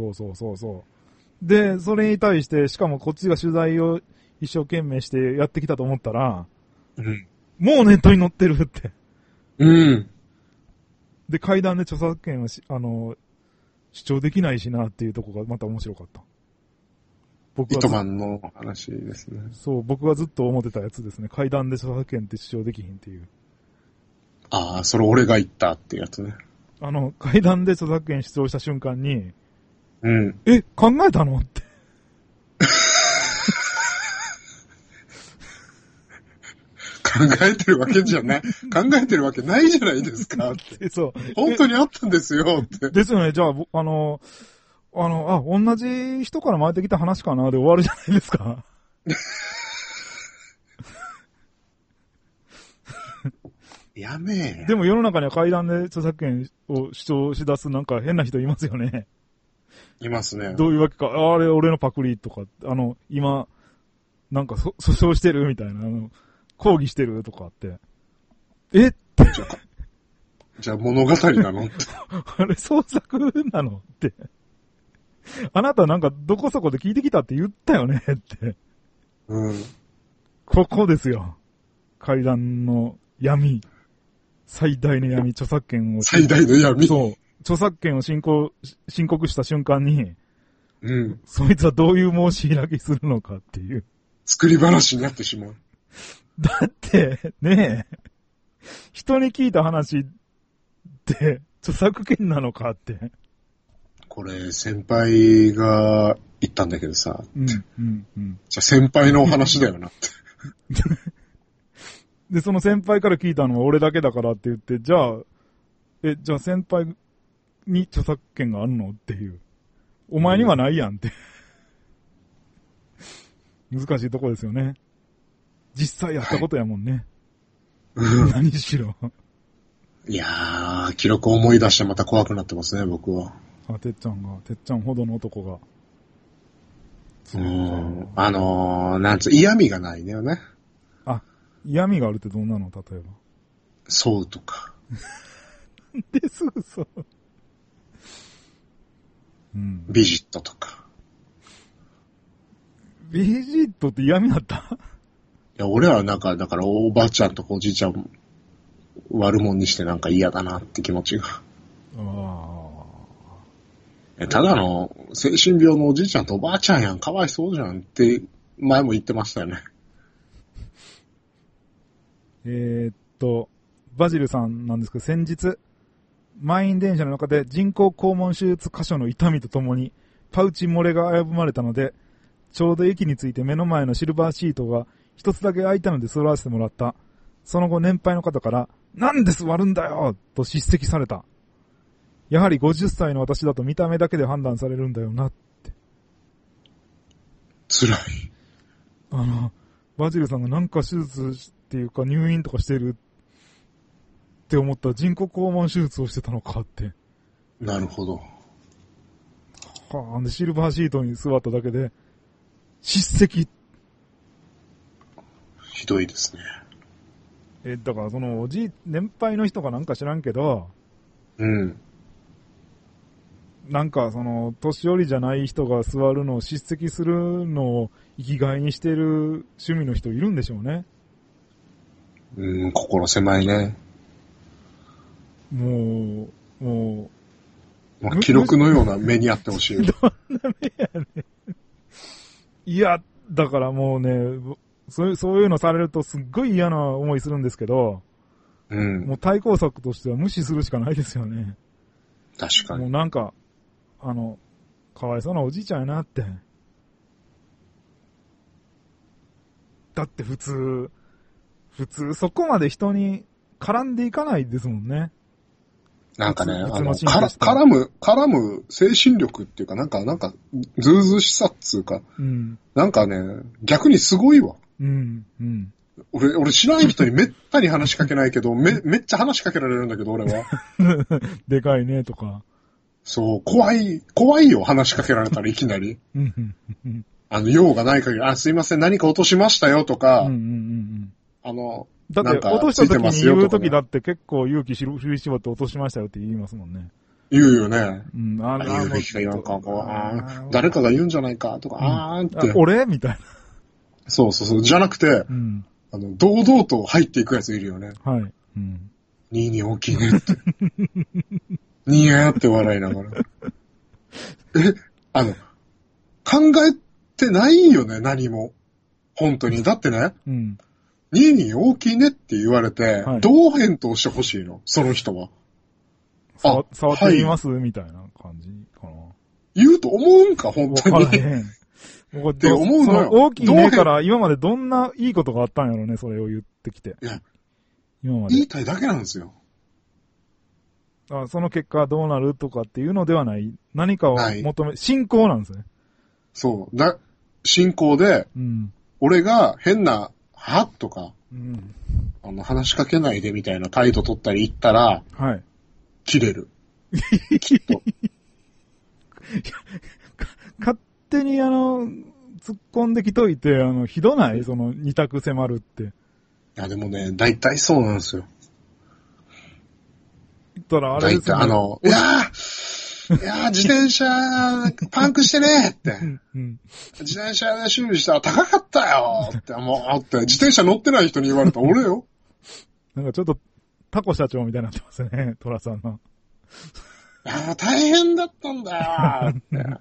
S1: で、それに対して、しかもこっちが取材を一生懸命してやってきたと思ったら、
S2: うん。
S1: もうネットに載ってるって。
S2: うん。
S1: で、怪談で著作権を主張できないしなっていうところがまた面白かった。
S2: 糸満の話ですね。
S1: そう、僕がずっと思ってたやつですね。怪談で著作権って主張できひんっていう。
S2: ああ、それ俺が言ったっていうやつね。
S1: 怪談で著作権主張した瞬間に、
S2: うん。
S1: 考えたのって。
S2: 考えてるわけじゃない。考えてるわけないじゃないですかって。
S1: そう。
S2: 本当にあったんですよって。
S1: ですよね。じゃあ、同じ人から回ってきた話かなで終わるじゃないですか。
S2: やめえ。
S1: でも世の中には怪談で著作権を主張し出すなんか変な人いますよね。
S2: いますね。
S1: どういうわけか、あれ俺のパクリとか、今、なんか訴訟してるみたいな、抗議してるとかって。
S2: じゃあ物語なのって。
S1: あれ創作なのって。あなたなんかどこそこで聞いてきたって言ったよねって。
S2: うん。
S1: ここですよ。怪談の闇。最大の闇、著作権を。
S2: 最大の闇。
S1: そう。著作権を申告した瞬間に、
S2: うん。
S1: そいつはどういう申し開きするのかっていう。
S2: 作り話になってしまう。
S1: だって、ねえ、人に聞いた話って、著作権なのかって。
S2: これ、先輩が言ったんだけどさ。
S1: うん。じ
S2: ゃあ先輩のお話だよなって。
S1: で、その先輩から聞いたのは俺だけだからって言って、じゃあ先輩に著作権があるのっていう。お前にはないやんって。難しいとこですよね。実際やったことやもんね。はい、何しろ。
S2: いやー、記録を思い出してまた怖くなってますね、僕は。
S1: てっちゃんほどの男が。
S2: 嫌味がないよね。
S1: 嫌味があるってどんなの例えば。
S2: そうとか。
S1: ですぐそう。うん。
S2: ビジットとか。
S1: ビジットって嫌味だった？
S2: いや、俺はだからおばあちゃんとかおじいちゃん悪者にしてなんか嫌だなって気持ちが。 ただの精神病のおじいちゃんとおばあちゃんやん、かわいそうじゃんって前も言ってましたよね。
S1: バジルさんなんですけど、先日、満員電車の中で人工肛門手術箇所の痛みとともに、パウチ漏れが危ぶまれたので、ちょうど駅に着いて目の前のシルバーシートが一つだけ空いたので座らせてもらった。その後年配の方から、なんで座るんだよと叱責された。やはり50歳の私だと見た目だけで判断されるんだよなって。
S2: 辛い。
S1: バジルさんがなんか手術っていうか入院とかしてるって思ったら人工肛門手術をしてたのかって。
S2: なるほど。
S1: はあ、でシルバーシートに座っただけで、叱責。
S2: ひどいですね。
S1: だからその年配の人かなんか知らんけど、
S2: うん。
S1: なんかその年寄りじゃない人が座るのを叱責するのを生きがいにしてる趣味の人いるんでしょうね。
S2: 心狭いね。
S1: もう、
S2: 記録のような目にあってほしい。
S1: どんな目やねん。いや、だからもうね、そういうのされるとすっごい嫌な思いするんですけど、もう対抗策としては無視するしかないですよね。
S2: 確かに。
S1: もうなんか、かわいそうなおじいちゃんやなって。だって普通そこまで人に絡んでいかないですもんね。
S2: なんかね、絡む精神力っていうか、なんか、ずうずうしさっつうか、なんかね、逆にすごいわ。俺知らん人にめったに話しかけないけど、めっちゃ話しかけられるんだけど、俺は。
S1: でかいね、とか。
S2: そう、怖いよ、話しかけられたらいきなり。用がない限り、すいません、何か落としましたよ、とか、
S1: だって、落とした時に言う時だって結構勇気振り絞って落としましたよって言いますもんね。
S2: 言うよね。言うべきか言わんか、誰かが言うんじゃないか、とか、って。
S1: 俺みたいな。
S2: そう。じゃなくて、堂々と入っていくやついるよね。
S1: はい。
S2: 22大きいねって。にやーって笑いながら。考えてないよね、何も。本当に。だってね、22大きいねって言われて、どう返答してほしいのその人は。
S1: 触ってみます、みたいな感じかな。
S2: 言うと思うんか、本当に。って思うのよ。
S1: 大きいねから今までどんないいことがあったんやろね、それを言ってきて。
S2: いや、今まで。言いたいだけなんですよ。
S1: その結果どうなるとかっていうのではない。何かを信仰なんですね。
S2: そう。信仰で、俺が変な、とか、話しかけないでみたいな態度取ったり言ったら、切れる。きっと。
S1: 勝手に突っ込んできといて、ひどないその二択迫るって。い
S2: や、でもね、大体そうなんですよ。
S1: 言ったらあれですよ、ね。
S2: いや自転車、パンクしてねって。自転車で修理したら高かったよって、自転車乗ってない人に言われた俺よ。
S1: なんかちょっと、タコ社長みたいになってますね、トラさんの。
S2: 大変だったんだよ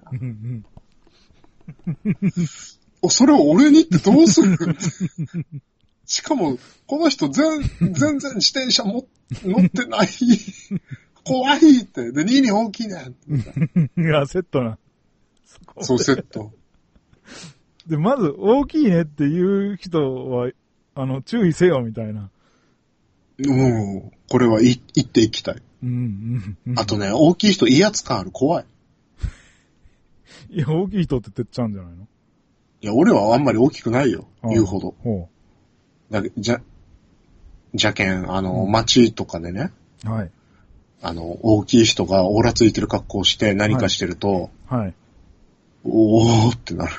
S2: って。それを俺にってどうするしかも、この人全然自転車乗ってない。怖いって。で、2大きいね。
S1: いや、セットな。
S2: そう、セット。
S1: で、まず、大きいねっていう人は、注意せよ、みたいな。
S2: これは言っていきたい。あとね、大きい人威圧感ある。怖い。
S1: いや、大きい人って言っちゃうんじゃないの？
S2: いや、俺はあんまり大きくないよ。言うほど。じゃけん、街とかでね。
S1: はい。
S2: 大きい人がオーラついてる格好をして何かしてると、おーってなる。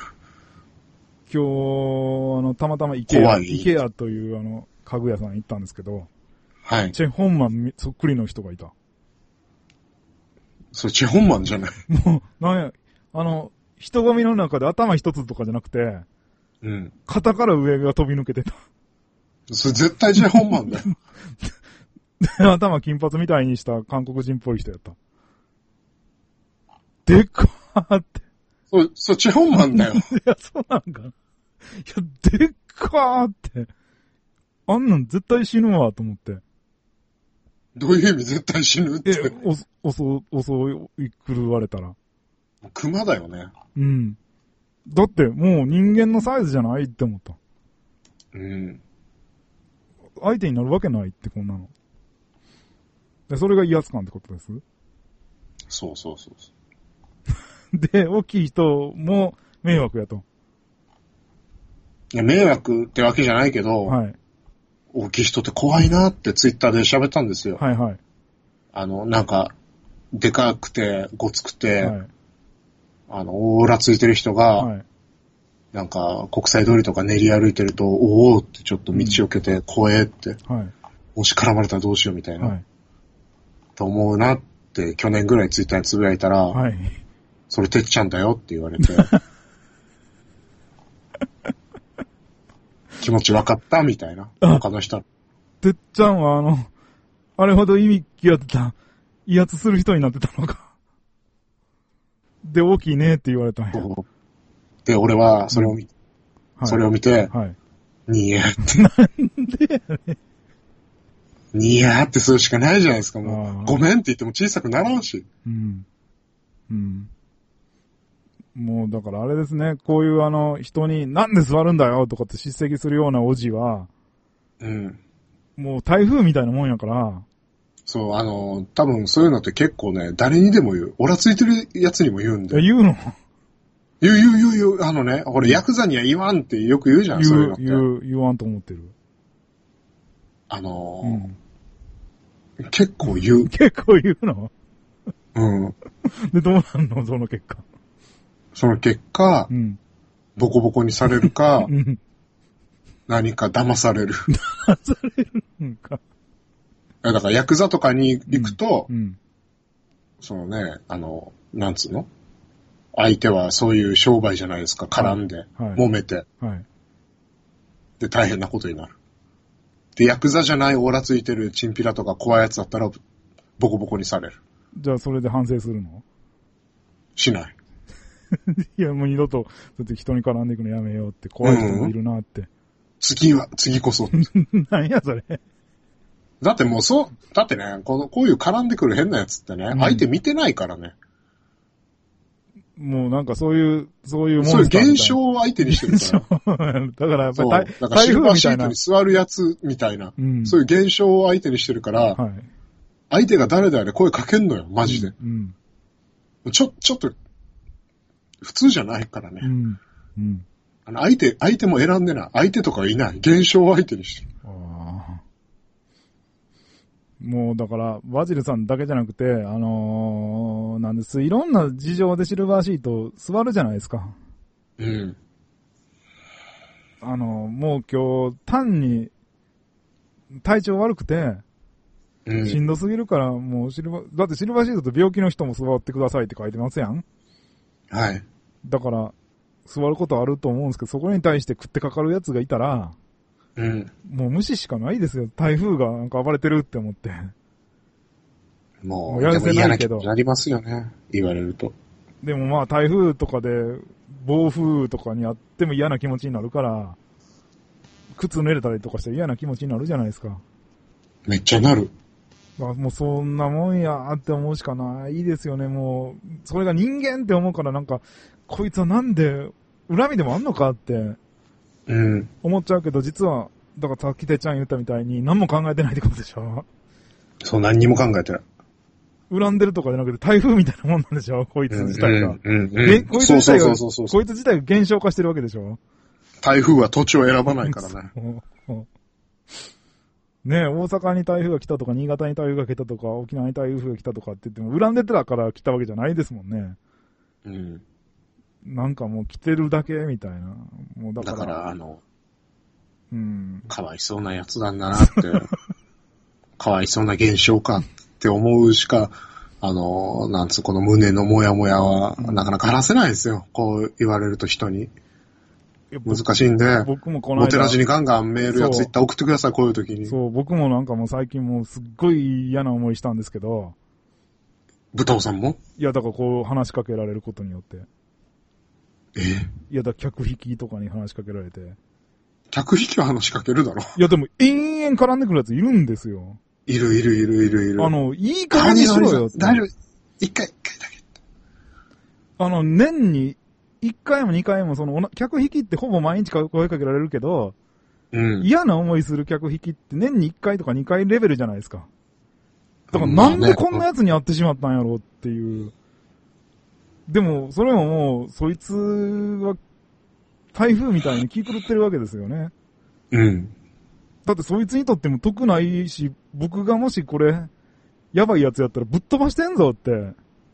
S1: 今日、たまたまイケアという家具屋さん行ったんですけど、チェ・ホンマンそっくりの人がいた。
S2: それチェ・ホンマンじゃない。
S1: もう、なんや、人混みの中で頭一つとかじゃなくて、肩から上が飛び抜けてた。
S2: それ絶対チェ・ホンマンだよ。
S1: 頭金髪みたいにした韓国人っぽい人やった。 でかーって。
S2: そっち本番だよ。
S1: いや、そうなんか。いや、でっかーって。あんなん絶対死ぬわ、と思って。
S2: どういう意味絶対死ぬって。
S1: 襲い狂われたら。
S2: 熊だよね。
S1: うん。だって、もう人間のサイズじゃないって思った。
S2: うん。
S1: 相手になるわけないって、こんなの。で、それが威圧感ってことです？
S2: そう。
S1: で、大きい人も迷惑やと。
S2: いや、迷惑ってわけじゃないけど、はい。大きい人って怖いなってツイッターで喋ったんですよ。
S1: はいはい。
S2: なんか、でかくて、ごつくて、はい、オーラついてる人が、はい、なんか、国際通りとか練り歩いてると、おーってちょっと道をけて、怖えって、はい、もし絡まれたらどうしようみたいな、はい、と思うなって去年ぐらいツイッターにつぶやいたら、はい、それてっちゃんだよって言われて、気持ち分かったみたいな、他の人。
S1: てっちゃんはあれほど意味やってた、威圧する人になってたのか。で、大きいねって言われたんや。
S2: で、俺はそれを見て、はい、にやって。
S1: なんでやねん。
S2: にやってするしかないじゃないですか、もう。ごめんって言っても小さくならんし。
S1: うん。うん。もうだからあれですね、こういう人になんで座るんだよとかって叱責するようなおじは、
S2: うん。
S1: もう台風みたいなもんやから。
S2: そう、多分そういうのって結構ね、誰にでも言う。オラついてるやつにも言うんで。
S1: 言うの？
S2: 言う。俺ヤクザには言わんってよく言うじゃん、そういうのって。
S1: 言わんと思ってる。
S2: 結構言う。
S1: 結構言うの？
S2: うん。
S1: で、どうなんのその結果。
S2: その結果、うん、ボコボコにされるか、うん、何か騙される。
S1: 騙されるんか。
S2: だからヤクザとかに行くと、うんうん、そのね、なんつうの？相手はそういう商売じゃないですか、絡んで、はい、揉めて、はい。で、大変なことになる。で、ヤクザじゃないオーラついてるチンピラとか怖いやつだったら、ボコボコにされる。
S1: じゃあ、それで反省するの？
S2: しない。
S1: いや、もう二度と、だって人に絡んでいくのやめようって、怖い人もいるなって。
S2: 次こそ。
S1: 何やそれ。
S2: だってもうだってね、こういう絡んでくる変なやつってね、うん、相手見てないからね。
S1: もうなんかそういうモンスターみたいな。
S2: そういう現象を相手にしてるから。
S1: だからやっぱり
S2: だからシルバーシートに座るやつみたいな、うん、そういう現象を相手にしてるから、はい、相手が誰だよね声かけんのよ、マジで。うんうん、ちょっと、普通じゃないからね。うんうん、相手も選んでない。相手とかいない。現象を相手にしてる。
S1: もうだから、バジルさんだけじゃなくて、なんです。いろんな事情でシルバーシート座るじゃないですか。
S2: うん。
S1: もう今日、単に、体調悪くて、うん、しんどすぎるから、もうだってシルバーシートって病気の人も座ってくださいって書いてますやん。
S2: はい。
S1: だから、座ることあると思うんですけど、そこに対して食ってかかるやつがいたら、
S2: うん。
S1: もう無視しかないですよ。台風がなんか暴れてるって思って。
S2: もうやらせないけど。なりますよね。言われると。
S1: でもまあ台風とかで、暴風とかにあっても嫌な気持ちになるから、靴濡れたりとかして嫌な気持ちになるじゃないですか。
S2: めっちゃなる。
S1: もうそんなもんやーって思うしかないですよね。もう、それが人間って思うからなんか、こいつはなんで、恨みでもあんのかって、思っちゃうけど、実は、だからさっきてっちゃん言ったみたいに何も考えてないってことでしょ？
S2: そう、何にも考えてない。
S1: 恨んでるとかじゃなくて台風みたいなもんなんでしょ？こいつ自体が。こいつ自体が現象化してるわけでしょ？
S2: 台風は土地を選ばないからね。
S1: ねえ、大阪に台風が来たとか、新潟に台風が来たとか、沖縄に台風が来たとかって言っても、恨んでたから来たわけじゃないですもんね。
S2: うん。
S1: なんかもう来てるだけみたいな。もう
S2: だから
S1: うん。
S2: かわいそうなやつなんだなって。かわいそうな現象かって思うしか、なんつう、この胸のモヤモヤは、なかなか話せないですよ。こう言われると人に。難しいんで、
S1: 僕もこの間
S2: モテラジにガンガンメールやツイッター送ってください、こういう時に。
S1: そう、僕もなんかもう最近もうすっごい嫌な思いしたんですけど、
S2: 豚尾さんも？
S1: いや、だからこう話しかけられることによって。いや、だから客引きとかに話しかけられて。
S2: 客引きは話しかけるだろ。
S1: いや、でも延々絡んでくるやついるんですよ。
S2: いる。い
S1: い加減にしろよ。
S2: 大丈夫。一回だ
S1: け。年に1回も2回も客引きってほぼ毎日声かけられるけど、嫌な思いする客引きって年に1回とか2回レベルじゃないですか。だからなんでこんなやつに会ってしまったんやろうっていう。でも、それももう、そいつは、台風みたいに気狂ってるわけですよね。だってそいつにとっても得ないし、僕がもしこれ、やばいやつやったらぶっ飛ばしてんぞって。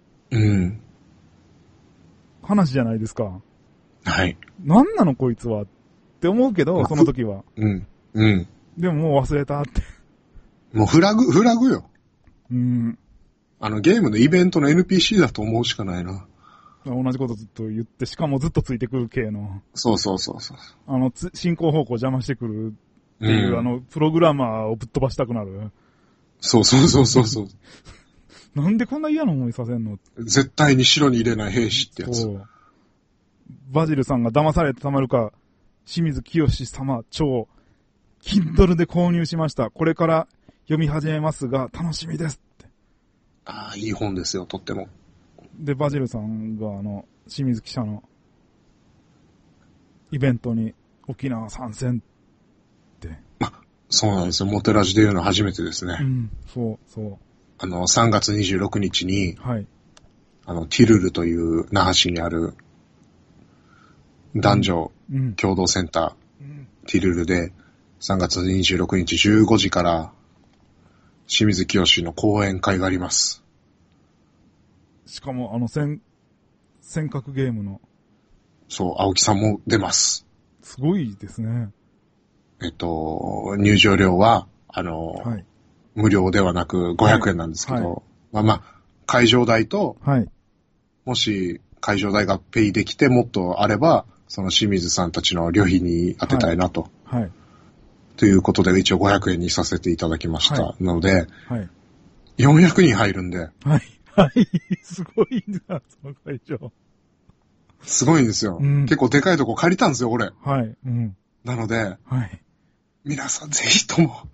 S1: 話じゃないですか。
S2: はい。
S1: なんなのこいつはって思うけど、その時は。でももう忘れたって。
S2: もうフラグよ。ゲームのイベントの NPC だと思うしかないな。
S1: 同じことずっと言って、しかもずっとついてくる系の。
S2: そう。
S1: 進行方向邪魔してくるっていう、プログラマーをぶっ飛ばしたくなる。
S2: そう。
S1: なんでこんな嫌な思いさせんの？
S2: 絶対に城に入れない兵士ってやつ。そう。
S1: バジルさんが騙されてたまるか、清水清様超、Kindle で購入しました。これから読み始めますが、楽しみですって。
S2: ああ、いい本ですよ、とっても。
S1: で、バジルさんが清水記者のイベントに沖縄参戦って。
S2: そうなんですよ。モテラジで言うの初めてですね。
S1: そう。
S2: 3月26日に、
S1: はい。
S2: ティルルという那覇市にある男女共同センター、ティルルで3月26日15時から清水清の講演会があります。
S1: しかも尖閣ゲームの。
S2: そう、青木さんも出ます。
S1: すごいですね。
S2: 入場料は、はい、無料ではなく500円なんですけど、会場代と、もし会場代がペイできてもっとあれば、その清水さんたちの旅費に当てたいなと。ということで一応500円にさせていただきました。なので、400人入るんで。
S1: すごいな、その会場。
S2: すごいんですよ。結構でかいとこ借りたんですよ、俺。なので、皆さんぜひとも、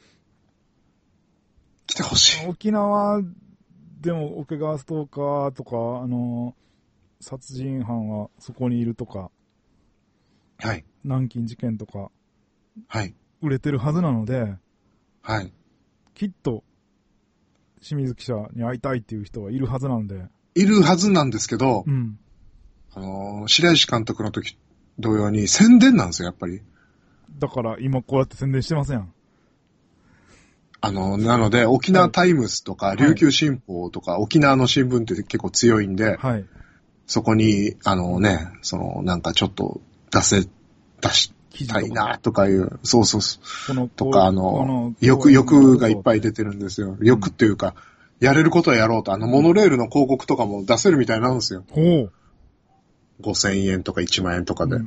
S2: 来てほしい。
S1: 沖縄でも桶川ストーカーとか、殺人犯はそこにいるとか、南京事件とか、売れてるはずなので、きっと、清水記者に会いたいっていう人はいるはずなんで。
S2: いるはずなんですけど、白石監督の時同様に宣伝なんですよ、やっぱり。
S1: だから今こうやって宣伝してますやん。
S2: なので、沖縄タイムスとか、琉球新報とか、沖縄の新聞って結構強いんで、そこに、なんかちょっと出したいなとかいう、そう。とか、欲がいっぱい出てるんですよ。欲っていうか、やれることはやろうと。モノレールの広告とかも出せるみたいなんですよ。5000円とか1万円とかで。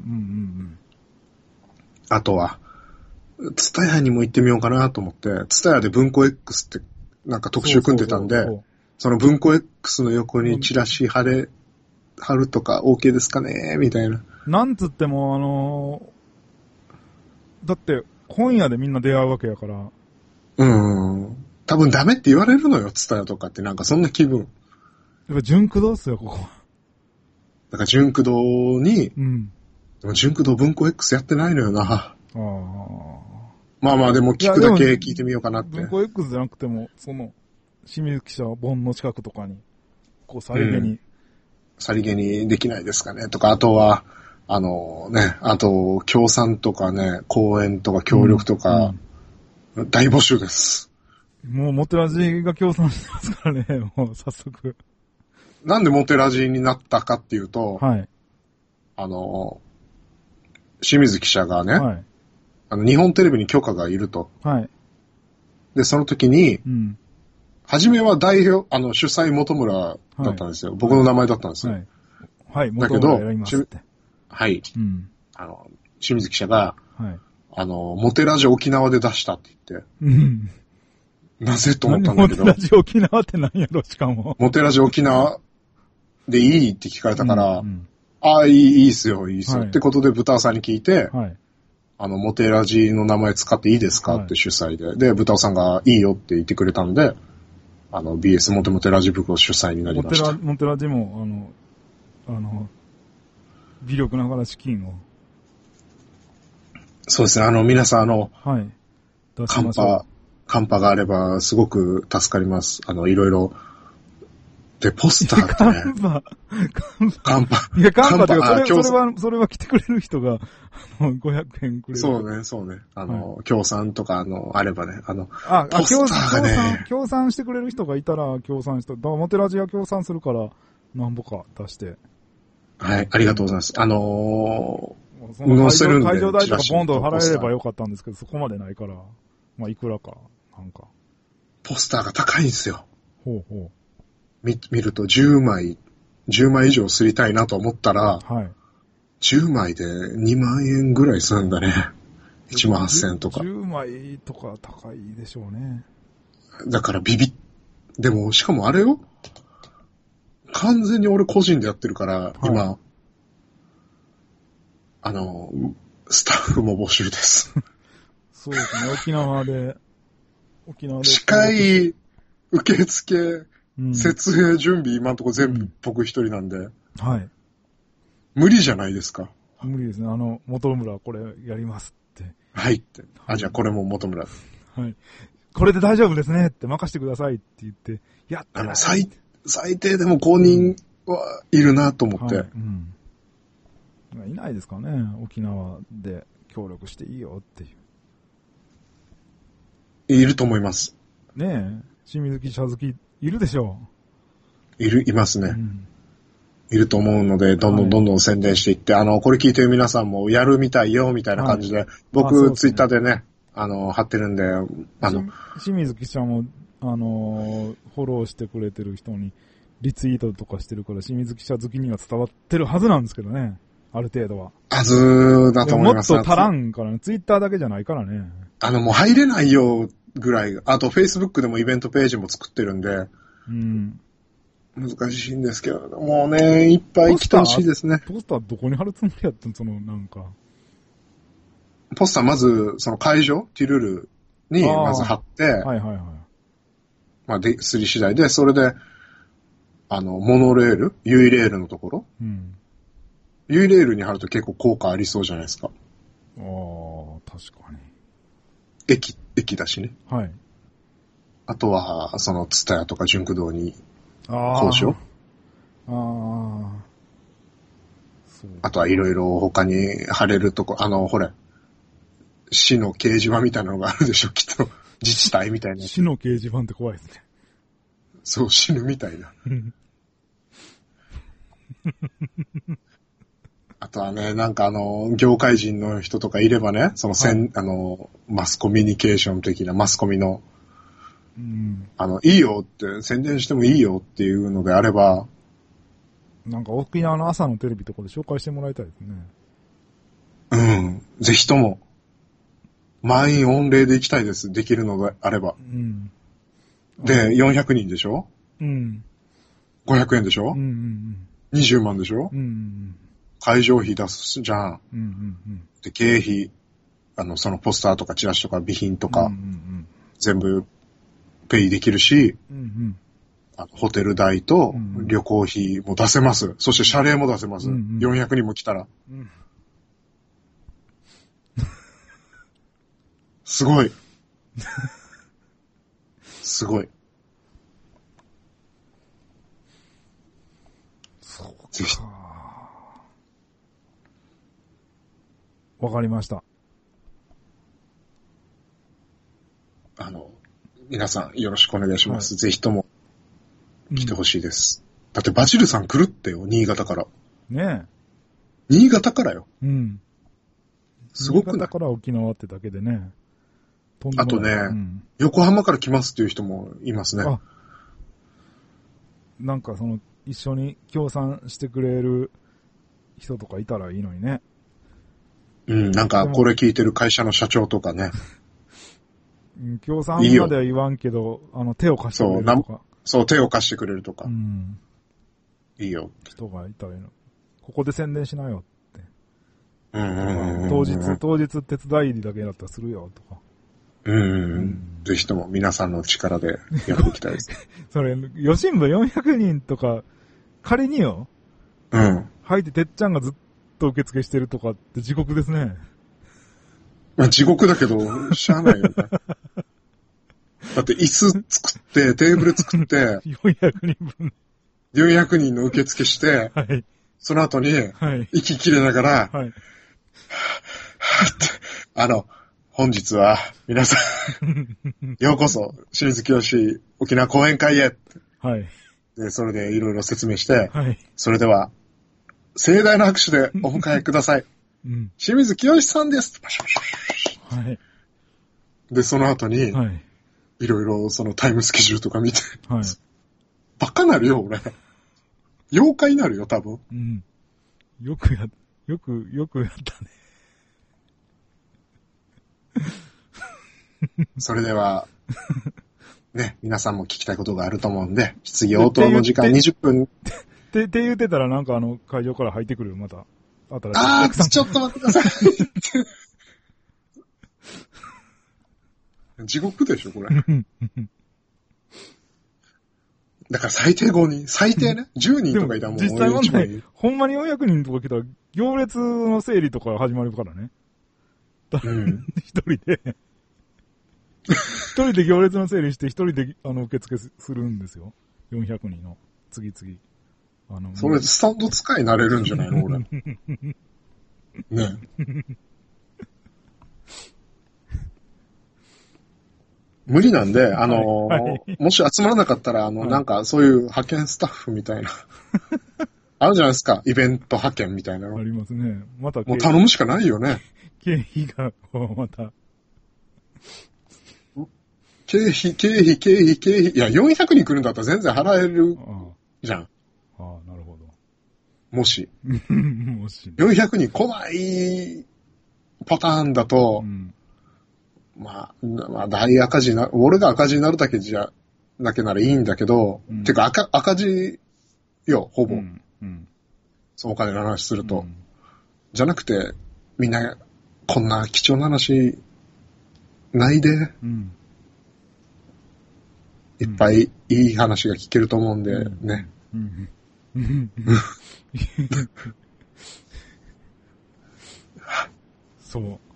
S2: あとは、ツタヤにも行ってみようかなと思って、ツタヤで文庫 X ってなんか特集組んでたんで、その文庫 X の横にチラシ貼るとか OK ですかねみたいな。
S1: なんつってもだって本屋でみんな出会うわけやから。
S2: 多分ダメって言われるのよ、ツタヤとかってなんかそんな気分。
S1: やっぱ純駆動っすよ、ここ。
S2: だから純駆動に、でも純駆動文庫 X やってないのよな。でも聞くだけ聞いてみようかなって。
S1: 文庫 X じゃなくても、清水記者本の近くとかに、さりげに。
S2: さりげにできないですかね。とか、あとは、あと、協賛とかね、講演とか協力とか、大募集です。
S1: もう、モテラジが協賛してますからね、もう、早速。
S2: なんでモテラジになったかっていうと、清水記者がね、日本テレビに許可がいると。で、その時に、初めは代表、主催本村だったんですよ。僕の名前だったんですよ。だけど、清水記者が、モテラジ沖縄で出したって言って、 なぜと思ったんだけど。
S1: モテラジ沖縄って何やろ、しかも。
S2: モテラジ沖縄でいいって聞かれたから、いいっすよ、いいっすよ。ってことで、豚尾さんに聞いて、モテラジの名前使っていいですかって主催で。で、豚尾さんがいいよって言ってくれたんで、BS モテモテラジ袋主催になりました。
S1: モテラジも、微力ながら資金を。
S2: そうですね、皆さん、カンパがあれば、すごく助かります。いろいろ。で、ポスターってね。カンパ。
S1: いや、カンパってそれは来てくれる人が、500円くれる。
S2: そうね。協賛とか、あればね、ポスターがね。
S1: 協賛してくれる人がいたら、協賛した。モテラジは協賛するから、何ぼか出して。
S2: はい、ありがとうございます。載せるんで。
S1: 会場代とかボンド払えればよかったんですけど、そこまでないから、まあ、いくらか、なんか。
S2: ポスターが高いんですよ。
S1: ほうほう。
S2: 見ると10枚以上刷りたいなと思ったら、
S1: はい。
S2: 10枚で2万円ぐらいするんだね。1万8000円とか。
S1: 10枚とか高いでしょうね。
S2: だからでも、しかもあれよ。完全に俺個人でやってるから、はい、今、スタッフも募集です。
S1: そうですね、沖縄で。
S2: 司会、受付、設営準備、今のところ全部僕一人なんで。
S1: はい。
S2: 無理じゃないですか。
S1: 無理ですね。元村これやりますって。
S2: はいって。じゃあこれも元村。
S1: はい。これで大丈夫ですねって任せてくださいって言って、やったら。
S2: 最低でも公認はいるなと思って。はい。
S1: いないですかね。沖縄で協力していいよっていう。
S2: いると思います。
S1: ねえ。清水記者好き、いるでしょ
S2: う。いますね。いると思うので、どんどん宣伝していって、これ聞いてる皆さんもやるみたいよ、みたいな感じで、僕、ツイッターでね、貼ってるんで、
S1: 清水記者も、フォローしてくれてる人に、リツイートとかしてるから、清水記者好きには伝わってるはずなんですけどね。ある程度は。
S2: はずだと思います。
S1: もっと足らんからね。ツイッターだけじゃないからね。
S2: もう入れないよぐらい。あと、Facebook でもイベントページも作ってるんで。難しいんですけど、もうね、いっぱい来てほしいですね。
S1: ポスターどこに貼るつもりやったのなんか。
S2: ポスターまず、その会場、ティルルにまず貼って。
S1: はい。
S2: まあ、すり次第で、それで、モノレール、ユイレールのところ。ユイレールに貼ると結構効果ありそうじゃないですか。
S1: 確かに。
S2: 駅だしね。
S1: はい。
S2: あとは、ツタヤとか純駆動に、交渉。あとはいろいろ他に貼れるとこ、ほれ、市の掲示板みたいなのがあるでしょ、きっと。自治体みたいな。
S1: 市の掲示板って怖いですね。
S2: そう、死ぬみたいな。あとはね、なんか業界人の人とかいればね、マスコミュニケーション的なマスコミの、いいよって、宣伝してもいいよっていうのであれば、
S1: なんか沖縄の朝のテレビとかで紹介してもらいたいですね。
S2: ぜひとも、満員御礼で行きたいです。できるのであれば。で、400人でしょ?500 円でしょ?20 万でしょ会場費出すじゃん。で、経費、そのポスターとかチラシとか備品とか、全部ペイできるし、ホテル代と旅行費も出せます。そして謝礼も出せます。400人も来たら。すごい。すごい。
S1: ぜひ。わかりました。
S2: 皆さんよろしくお願いします。ぜひとも来てほしいです。だってバジルさん来るってよ、新潟から。
S1: ねえ。
S2: 新潟からよ。すごくない？
S1: 新潟から沖縄ってだけでね。
S2: あとね、横浜から来ますっていう人もいますね。
S1: なんか一緒に協賛してくれる人とかいたらいいのにね。
S2: なんかこれ聞いてる会社の社長とかね。
S1: 協賛までは言わんけど、手を貸してくれるとか。
S2: そう、手を貸してくれるとか。
S1: うん。
S2: いいよ。
S1: 人がいたらいいの。ここで宣伝しなよって。
S2: 当
S1: 日手伝いだけだったらするよとか。
S2: ぜひとも皆さんの力でやっていきたいです。
S1: それ、予診部400人とか、仮によ。入っててっちゃんがずっと受付してるとかって地獄ですね。
S2: まあ地獄だけど、しゃあないよね。だって椅子作って、テーブル作って、
S1: 400人分。
S2: 400人の受付して、
S1: はい、
S2: その後に、息切れながら、
S1: はい、
S2: 本日は皆さん、ようこそ、清水清沖縄講演会へ。
S1: はい。
S2: で、それでいろいろ説明して、
S1: はい。
S2: それでは、盛大な拍手でお迎えください。清水清さんです。
S1: はい。
S2: で、その後に、
S1: はい。
S2: いろいろそのタイムスケジュールとか見て、
S1: はい。
S2: バカなるよ、俺。妖怪になるよ、多分。
S1: うん。よくやったね。
S2: それでは、ね、皆さんも聞きたいことがあると思うんで、質疑応答の時間20分。
S1: って言ってたらなんか会場から入ってくるよ、また。
S2: ちょっと待ってください。地獄でしょ、これ。だから最低5人。最低ね。10人とかいたらもう。
S1: 実際問題、ほんまに400人とか来たら、行列の整理とか始まるからね。一人で。一人で行列の整理して、一人で受付するんですよ。400人の。次々。
S2: それスタンド使いになれるんじゃないの俺。ね無理なんで、もし集まらなかったら、なんかそういう派遣スタッフみたいな。あるじゃないですか、イベント派遣みたいなの。
S1: ありますね。また
S2: もう頼むしかないよね。
S1: 経費が、また。
S2: 経費。いや、400人来るんだったら全然払えるじゃん。
S1: ああ、なるほど。
S2: もし。
S1: もし。
S2: 400人来ないパターンだと、まあ、大赤字俺が赤字になるだけならいいんだけど、てか赤字よ、ほぼ。そのお金の話すると。じゃなくて、みんな、こんな貴重な話、ないで、いっぱいいい話が聞けると思うんで、ね。
S1: そう、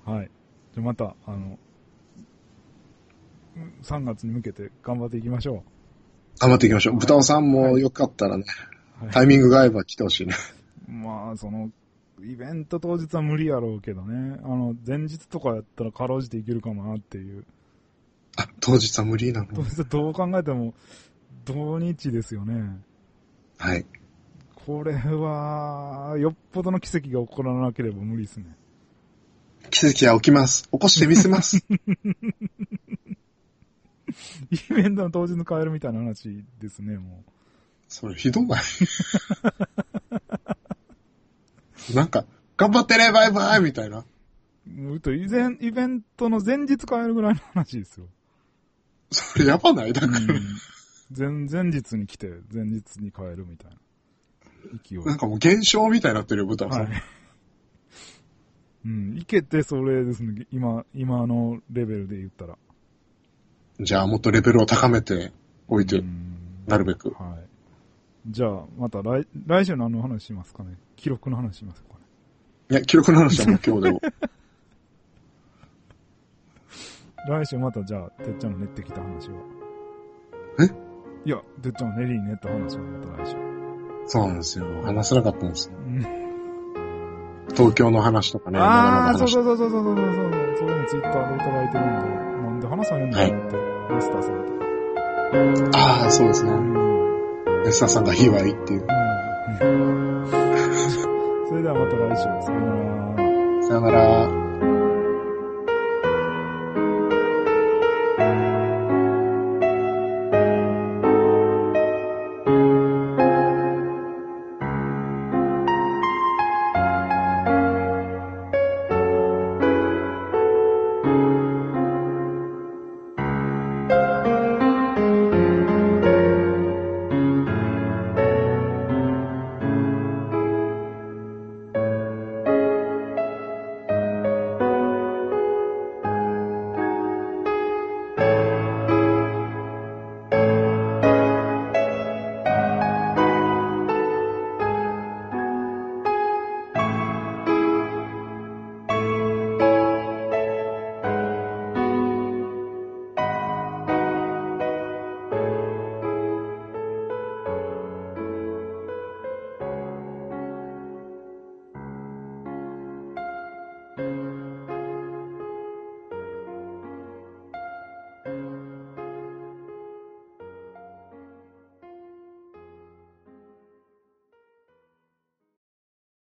S1: はい。じゃまた、3月に向けて頑張っていきましょう。
S2: 頑張っていきましょう。豚尾さんもよかったらね、タイミングが合えば来てほしいね。
S1: まあ、イベント当日は無理やろうけどね。前日とかやったらかろうじていけるかもなっていう。
S2: 当日は無理なの？
S1: 当日はどう考えても、土日ですよね。
S2: はい。
S1: これは、よっぽどの奇跡が起こらなければ無理ですね。
S2: 奇跡は起きます。起こしてみせます。
S1: イベントの当日に変えるみたいな話ですね、もう。
S2: それひどない？なんか、頑張ってね、バイバイみたいな。
S1: イベントの前日変えるぐらいの話ですよ。
S2: それやばないだから。
S1: 前日に来て、前日に変えるみたいな。勢い。
S2: なんかもう現象みたいになってるよ、豚さん。
S1: はい。いけてそれですね。今のレベルで言ったら。
S2: じゃあもっとレベルを高めておいて、なるべく。
S1: はい。じゃあ、また来週の話しますかね。記録の話しますかね。
S2: いや、記録の話はもう今日でも。
S1: 来週またじゃあ、てっちゃんの練ってきた話は。
S2: え？
S1: いや、てっちゃんの練りに練った話はまた来週。
S2: そうなんですよ。話せなかったんですよ。東京の話とかね。
S1: そう。それもツイッターでいただいてるんで、なんで話さへんのって、レスターさんと。
S2: そうですね。レスターさんが卑猥っていう。
S1: それではまた来週。さよなら。
S2: さよなら。